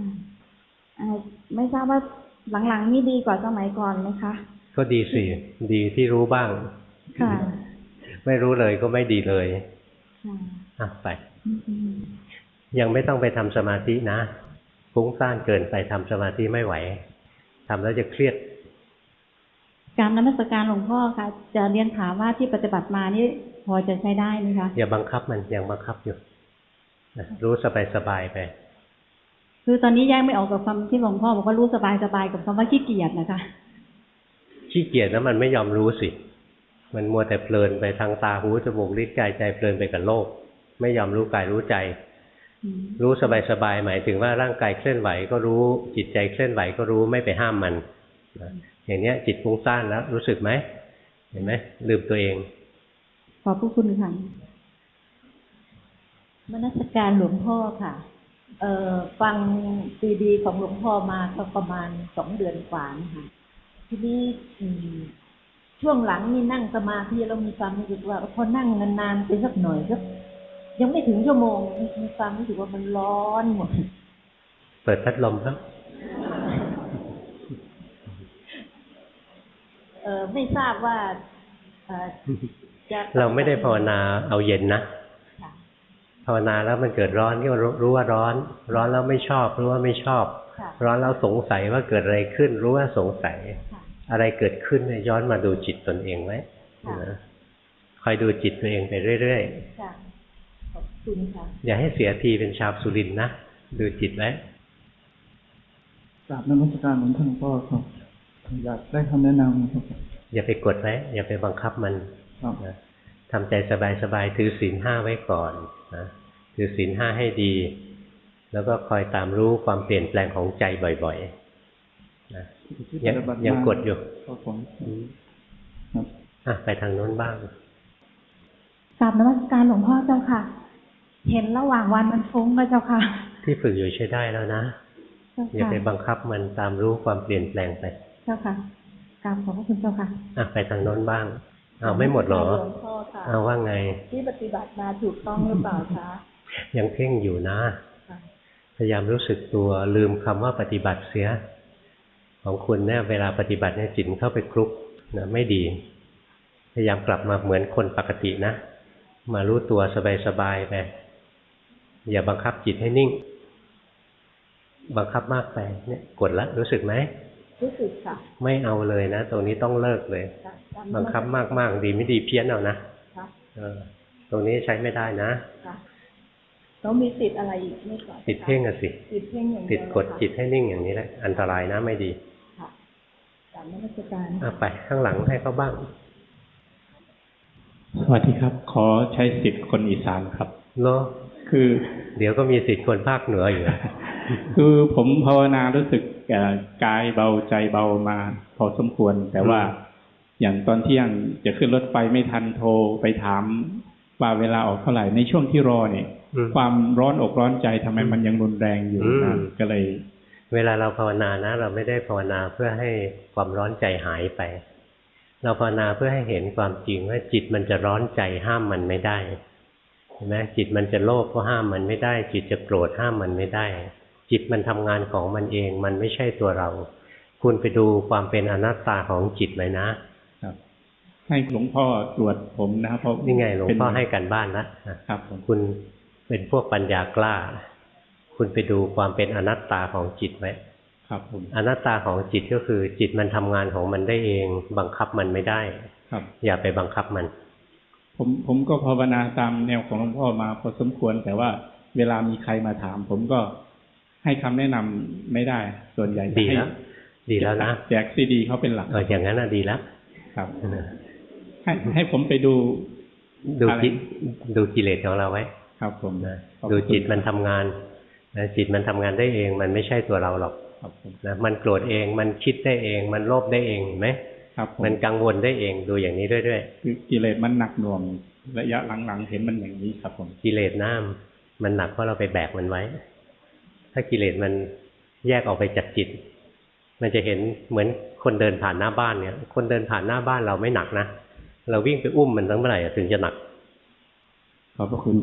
F: ไม่ทราบว่าหลังๆนี่ดีกว่าสมัยก่อนไหมคะ
A: ก็ดีสิดีที่รู้บ้างไม่รู้เลยก็ไม่ดีเลยไปยังไม่ต้องไปทำสมาธินะฟุ้งซ่านเกินไปทำสมาธิไม่ไหวทำแล้วจะเครียด
N: การนมัสการหลวงพ่อค่ะจะเรียนถามว่าที่ปฏิบัติมานี่พอจะใช้ได้ไหมคะ
A: อย่าบังคับมันยังบังคับอยู่รู้สบายๆไป
N: คือตอนนี้แยกไม่ออกกับคำที่หลวงพ่อบอกว่ารู้สบายๆกับคำว่าขี้เกียจนะคะ
A: ขี้เกียจนะมันไม่ยอมรู้สิมันมัวแต่เพลินไปทางตาหูจมูกลิ้นกายใจเพลินไปกับโลกไม่ยอมรู้กายรู้ใจรู้สบายๆหมายถึงว่าร่างกายเคลื่อนไหวก็รู้จิตใจเคลื่อนไหวก็รู้ไม่ไปห้ามมันอย่างนี้จิตฟุ้งซ่านแล้วรู้สึกไหมเห็นไหมลืมตัวเอง
N: ขอบคุณค่ะ
C: มนสิการหลวงพ่อค่ะฟังซีดีของหลวงพ่อมาก็ประมาณ2 เดือนกว่านะคะทีนี้ช่วงหลังนี่นั่งสมาธิเรามีความรู้สึกว่าพอนั่งนานๆไปสักหน่อยก็ยังไม่ถึงชั่วโมงมีความรู้สึกว่ามันร้อนหมด
A: เปิดพัดลมครับ
C: ไม่ทราบว่า
A: เราไม่ได้ภาวนาเอาเย็นนะภาวนาแล้วมันเกิดร้อนก็รู้ว่าร้อนร้อนแล้วไม่ชอบรู้ว่าไม่ชอบร้อนแล้วสงสัยว่าเกิดอะไรขึ้นรู้ว่าสงสัยอะไรเกิดขึ้นเนี่ยย้อนมาดูจิตตนเองไหมคอยดูจิตตัวเองไปเรื่อยๆขอบคุณค่ะอย่าให้เสียทีเป็นชาวสุรินทร์นะดูจิตไว้
B: กราบนมัสการหลวงพ่อครับอยากได้คำแนะนำครับ
A: อย่าไปกดไว้อย่าไปบังคับมันนะทำใจสบายๆถือศีล 5ไว้ก่อนนะถือศีล 5ให้ดีแล้วก็คอยตามรู้ความเปลี่ยนแปลงของใจบ่อยๆนะยังกดอยู่ไปทางโน้นบ้าง
N: กราบนมัสการหลวงพ่อเจ้าค่ะเห็นระหว่างวันมันฟุ้งก็เจ้าค่ะ
A: ที่ฝึกอยู่ใช้ได้แล้วนะอย่าไปบังคับมันตามรู้ความเปลี่ยนแปลงไป
N: เจ้าค่ะกราบขอบพระคุณเจ้าค่ะ
A: ไปทางโน้นบ้างไม่หมดหรอว่าไง
F: ที่ปฏิบัติมาถูกต้องหรือเปล่าคะ
A: ยังเพ่งอยู่นะพยายามรู้สึกตัวลืมคำว่าปฏิบัติเสียของคุณเนี่ยเวลาปฏิบัติเนี่ยจิตเข้าไปคลุกนะไม่ดีพยายามกลับมาเหมือนคนปกตินะมารู้ตัวสบายๆไปอย่าบังคับจิตให้นิ่งบังคับมากไปเนี่ยกดแล้วรู้สึกไหม
F: รู้สึกค่ะ
A: ไม่เอาเลยนะตรงนี้ต้องเลิกเลยบังคับมากๆดีไม่ดีเพี้ยนเอานะตรงนี้ใช้ไม่ได้นะ
F: แล้วมีติดอะไรอีกไม่ก่อน
A: ติดเพ่งอะสิ
F: ติดเพ่งอย่างเดียว
A: ติดกดจิตให้นิ่งอย่างนี้แหละอันตรายนะไม่ดี
F: ค่ะการนมัสการ
A: ไปข้างหลังให้เขาบ้าง
O: สวัสดีครับขอใช้สิทธิ์คนอีสานครับ
A: เนาะ
O: คือ
A: เดี๋ยวก็มีสิทธิ์คนภาคเหนืออยู่
O: คือผมภาวนารู้สึกกายเบาใจเบามาพอสมควรแต่ว่าอย่างตอนเที่ยงจะขึ้นรถไฟไม่ทันโทรไปถามว่าเวลาออกเท่าไหร่ในช่วงที่รอเนี่ยความร้อนอกร้อนใจทำไมมันยังรุนแรงอยู่นะก็เลย
A: เวลาเราภาวนานะเราไม่ได้ภาวนาเพื่อให้ความร้อนใจหายไปเราภาวนาเพื่อให้เห็นความจริงว่าจิตมันจะร้อนใจห้ามมันไม่ได้เห็นไหมจิตมันจะโลภก็ห้ามมันไม่ได้จิตจะโกรธห้ามมันไม่ได้จิตมันทำงานของมันเองมันไม่ใช่ตัวเราคุณไปดูความเป็นอนัตตาของจิตเลยนะครับ
O: ให้หลวงพ่อตรวจผมนะครับเพราะ
A: นี่ไงหลวงพ่อให้กันบ้านนะครับคุณเป็นพวกปัญญากล้าคุณไปดูความเป็นอนัตตาของจิตไว้
O: ครับผม
A: อนัตตาของจิตก็คือจิตมันทำงานของมันได้เองบังคับมันไม่ได้
O: ครับ
A: อย่าไปบังคับมัน
O: ผมก็ภาวนาตามแนวของหลวงพ่อมาพอสมควรแต่ว่าเวลามีใครมาถามผมก็ให้คำแนะนำไม่ได้ส่วนใหญ่
A: ดีแล้วนะ
O: แจกซีดีเขาเป็นหลัก
A: อย่างนั้นดีแล้ว
O: ครับให้ผมไปดู
A: กิเลสของเราไว้
O: ครับผม
A: ดูจิตมันทำงานจิตมันทำงานได้เองมันไม่ใช่ตัวเราหรอกนะมันโกรธเองมันคิดได้เองมันโลภได้เองไหมมันกังวลได้เองดูอย่างนี้เรื่อย
O: ๆคือกิเลสมันหนักหน่วงระยะหลังๆเห็นมันอย่างนี้ครับผม
A: กิเลสน้ำมันหนักเพราะเราไปแบกมันไว้ถ้ากิเลสมันแยกออกไปจากจิตมันจะเห็นเหมือนคนเดินผ่านหน้าบ้านเนี่ยคนเดินผ่านหน้าบ้านเราไม่หนักนะเราวิ่งไปอุ้มมันตั้งเมื่อไหร่ถึงจะหนัก
O: ขอบพระคุณ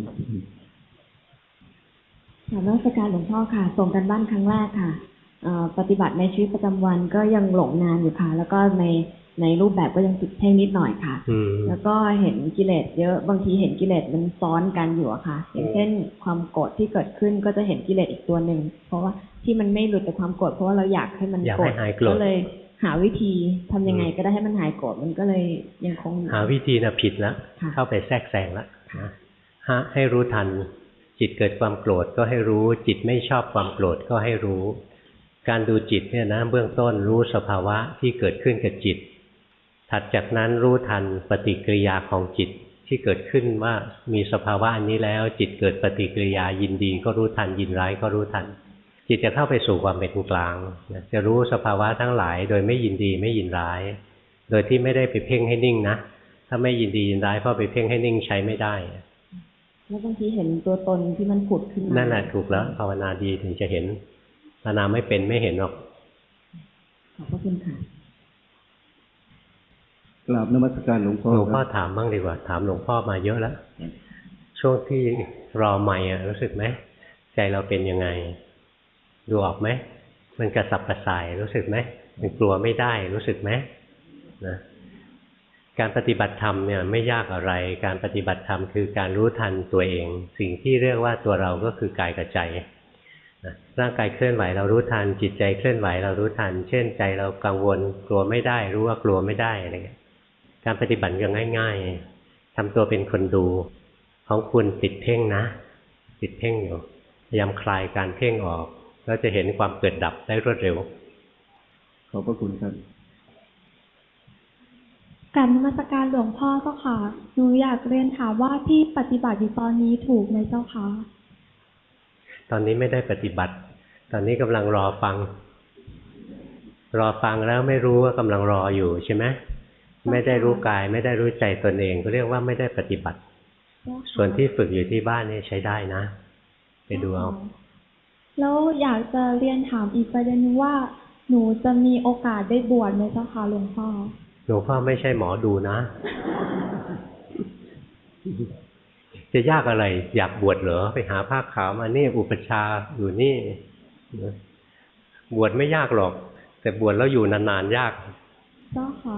J: ถามราชการหลวงพ่อค่ะส่งกันบ้านครั้งแรกค่ะปฏิบัติในชีวิตประจำวันก็ยังหลงนานอยู่ค่ะแล้วก็ในในรูปแบบก็ยังติดเพ่งนิดหน่อยค่ะแล้วก็เห็นกิเลสเยอะบางทีเห็นกิเลสมันซ้อนกันอยู่อะค่ะอย่างเช่นความโกรธที่เกิดขึ้นก็จะเห็นกิเลสอีกตัวหนึ่งเพราะว่าที่มันไม่หลุดจากความโกรธเพราะว่าเราอยากให้มันโกรธก็เลยหาวิธีทำยังไงก็ได้ให้มันหายโกรธมันก็เลยยังคง
A: หาวิธีน่ะผิดแล้วเข้าไปแทรกแซงแล้วให้รู้ทันจิตเกิดความโกรธก็ให้รู้จิตไม่ชอบความโกรธก็ให้รู้การดูจิตเนี่ยนะเบื้องต้นรู้สภาวะที่เกิดขึ้นกับจิตถัดจากนั้นรู้ทันปฏิกิริยาของจิตที่เกิดขึ้นว่ามีสภาวะอันนี้แล้วจิตเกิดปฏิกิริยายินดีก็รู้ทันยินร้ายก็รู้ทันจิตจะเข้าไปสู่ความเป็นกลางจะรู้สภาวะทั้งหลายโดยไม่ยินดีไม่ยินร้ายโดยที่ไม่ได้ไปเพ่งให้นิ่งนะถ้าไม่ยินดียินร้ายเพราะไปเพ่งให้นิ่งใช้ไม่ได้
J: แล้วบางทีเห็นตัวตนที่มันผุดขึ้นมา
A: นั่นแหละถูกแล้วภาวนาดีถึงจะเห็นภาวนาไม่เป็นไม่เห็นหรอก
J: ขอบพระคุณค่ะ
P: กราบนมัสการหลวงพ่อ
A: หลวงพ่อถามบ้างดีกว่าถามหลวงพ่อมาเยอะแล้วช่วงที่รอใหม่รู้สึกไหมใจเราเป็นยังไงดูออกไหมมันกระสับกระส่ายรู้สึกไหมมันกลัวไม่ได้รู้สึกไหมนะการปฏิบัติธรรมเนี่ยไม่ยากอะไรการปฏิบัติธรรมคือการรู้ทันตัวเองสิ่งที่เรียกว่าตัวเราก็คือกายกับใจร่างกายเคลื่อนไหวเรารู้ทันจิตใจเคลื่อนไหวเรารู้ทันเช่นใจเรากังวลกลัวไม่ได้รู้ว่ากลัวไม่ได้อะไรเงี้ยการปฏิบัติก็ง่ายๆทำตัวเป็นคนดูของคุณติดเพ่งนะติดเพ่งอยู่พยายามคลายการเพ่งออกแล้วจะเห็นความเกิดดับได้รวดเร็ว
P: ขอบพระคุณครับ
K: กราบนมัสการหลวงพ่อเจ้าค่ะหนูอยากเรียนถามว่าที่ปฏิบัติอยู่ตอนนี้ถูกไหมเจ้าคะ
A: ตอนนี้ไม่ได้ปฏิบัติตอนนี้กำลังรอฟังแล้วไม่รู้ว่ากำลังรออยู่ใช่ไหมไม่ได้รู้กายไม่ได้รู้ใจตนเองก็เรียกว่าไม่ได้ปฏิบัติส่วนที่ฝึกอยู่ที่บ้านนี่ใช้ได้นะไปดูเอา
K: แล้วอยากจะเรียนถามอีกประเด็นนึงว่าหนูจะมีโอกาสได้บวชไหมเจ้าคะหลวงพ่อ
A: หลวงพ่อไม่ใช่หมอดูนะจะยากอะไรอยากบวชเหรอไปหาผ้าขาวมานี่อุปชาอยู่นี่บวชไม่ยากหรอกแต่บวชแล้วอยู่นานๆยาก
K: เจ้าค่ะ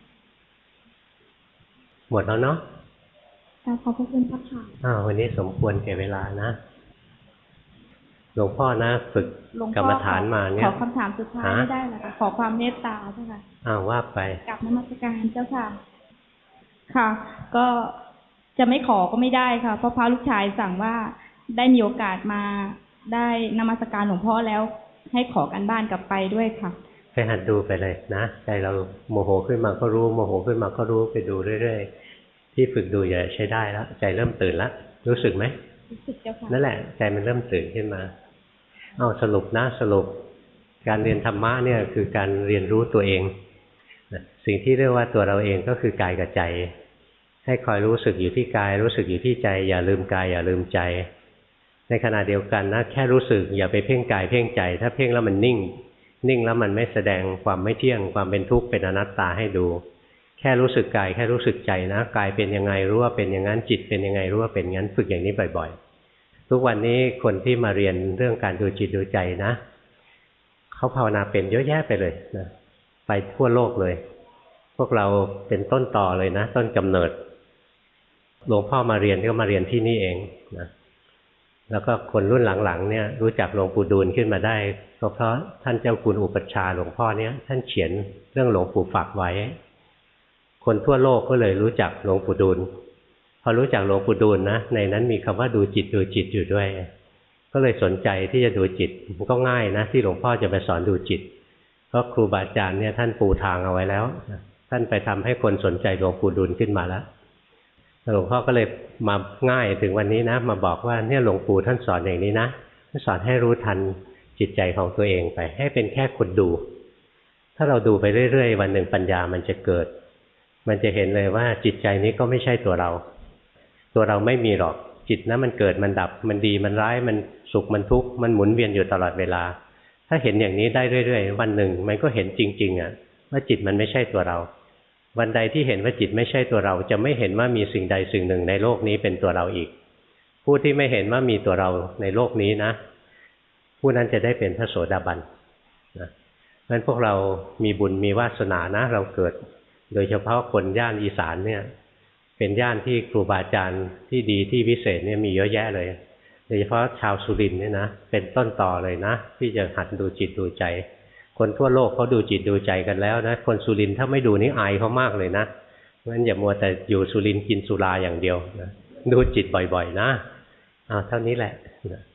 A: หมดแล้วเนาะ
K: ขอบคุณพระค่ะ
A: วันนี้สมควรแก่เวลานะหลวงพ่อนะฝึกกรรมฐานมาเนี่ย
K: ขอคำถามสุดท้ายไม่ได้หรอคะขอความเมตตาเจ้าค่ะ
A: ว่าไป
K: กราบนมัสการเจ้าค่ะค่ะก็จะไม่ขอก็ไม่ได้ค่ะเพราะพระลูกชายสั่งว่าได้มีโอกาสมาได้นมัสการหลวงพ่อแล้วให้ขอกันบ้านกลับไปด้วยค่ะ
A: ไปหัดดูไปเลยนะใจเราโมโหขึ้นมาก็รู้โมโหขึ้นมาก็รู้ไปดูเรื่อยๆที่ฝึกดูอย่าใช้ได้แล้วใจเริ่มตื่นแล้วรู้สึกไหม
K: รู้สึกเจ้าค่ะ
A: นั่นแหละใจมันเริ่มตื่นขึ้นมาสรุปการเรียนธรรมะเนี่ยคือการเรียนรู้ตัวเองสิ่งที่เรียกว่าตัวเราเองก็คือกายกับใจให้คอยรู้สึกอยู่ที่กายรู้สึกอยู่ที่ใจอย่าลืมกายอย่าลืมใจในขณะเดียวกันนะแค่รู้สึกอย่าไปเพ่งกายเพ่งใจถ้าเพ่งแล้วมันนิ่งแล้วมันไม่แสดงความไม่เที่ยงความเป็นทุกข์เป็นอนัตตาให้ดูแค่รู้สึกกายแค่รู้สึกใจนะกายเป็นยังไงรู้ว่าเป็นอย่างนั้นจิตเป็นยังไงรู้ว่าเป็นงั้นฝึกอย่างนี้บ่อยๆทุกวันนี้คนที่มาเรียนเรื่องการดูจิตดูใจนะเขาภาวนาเป็นเยอะแยะไปเลยนะไปทั่วโลกเลยพวกเราเป็นต้นต่อเลยนะต้นกำเนิดหลวงพ่อมาเรียนก็มาเรียนที่นี่เองนะแล้วก็คนรุ่นหลังๆเนี่ยรู้จักหลวงปู่ดูลขึ้นมาได้ก็เพราะท่านเจ้าคุณอุปัชฌาย์หลวงพ่อเนี่ยท่านเขียนเรื่องหลวงปู่ฝากไว้คนทั่วโลกก็เลยรู้จักหลวงปู่ดูลพอรู้จักหลวงปู่ดูลนะในนั้นมีคำว่าดูจิตอยู่ด้วยก็เลยสนใจที่จะดูจิตมันก็ง่ายนะที่หลวงพ่อจะไปสอนดูจิตเพราะครูบาอาจารย์เนี่ยท่านปูทางเอาไว้แล้วท่านไปทำให้คนสนใจหลวงปู่ดูลขึ้นมาแล้วหลวงพ่อก็เลยมาง่ายถึงวันนี้นะมาบอกว่าเนี่ยหลวงปู่ท่านสอนอย่างนี้นะท่านสอนให้รู้ทันจิตใจของตัวเองไปให้เป็นแค่คนดูถ้าเราดูไปเรื่อยๆวันหนึ่งปัญญามันจะเกิดมันจะเห็นเลยว่าจิตใจนี้ก็ไม่ใช่ตัวเราไม่มีหรอกจิตนะมันเกิดมันดับมันดีมันร้ายมันสุขมันทุกข์มันหมุนเวียนอยู่ตลอดเวลาถ้าเห็นอย่างนี้ได้เรื่อยๆวันหนึ่งมันก็เห็นจริงๆว่าจิตมันไม่ใช่ตัวเราวันใดที่เห็นว่าจิตไม่ใช่ตัวเราจะไม่เห็นว่ามีสิ่งใดสิ่งหนึ่งในโลกนี้เป็นตัวเราอีกผู้ที่ไม่เห็นว่ามีตัวเราในโลกนี้นะผู้นั้นจะได้เป็นพระโสดาบันนะงั้นพวกเรามีบุญมีวาสนานะเราเกิดโดยเฉพาะคนย่านอีสานเนี่ยเป็นย่านที่ครูบาอาจารย์ที่ดีที่วิเศษเนี่ยมีเยอะแยะเลยโดยเฉพาะชาวสุรินทร์เนี่ยนะเป็นต้นต่อเลยนะที่จะหัดดูจิตดูใจคนทั่วโลกเขาดูจิตดูใจกันแล้วนะคนสุรินทร์ถ้าไม่ดูนี่อายเขามากเลยนะเพราะฉะนั้นอย่ามัวแต่อยู่สุรินทร์กินสุราอย่างเดียวนะดูจิตบ่อยๆนะเท่านี้แหละ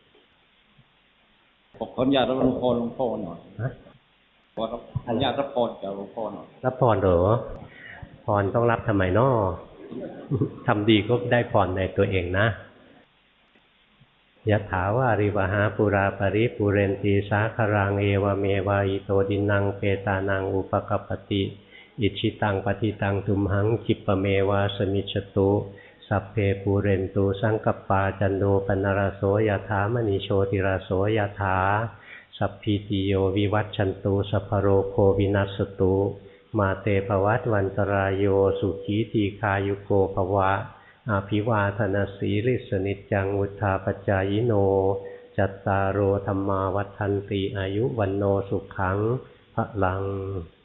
Q: ผมขออนุญาตรับพรหลวงพ่อหน่อยขออนุญาตรับพรจากหลวงพ่อหน่อย
A: รับพรเหรอพรต้องรับทำไมน้อทำดีก็ได้พรในตัวเองนะยะถาวาริวหาปุราปริปุเรนตีสาครังเอวเมวะอิโตดินังเปตานังอุปกัปปติอิชิตังปฏิตังตุมหังคิปเมวะสมิจฉตุสัพเพปูเรนตุสังกปปาจันโนปนรโสยถามณีโชติราโสยถาสัพพิติโยวิวัชชันตุสัพพโรโควินัสตุมาเตภวัตวันตรายโยสุขีตีคายุโกภวะอาภิวาทนาสีลิสนิจจังวุธาปจายโนจัตตารโอธรรมาวัฏันติอายุวันโนสุขังพลัง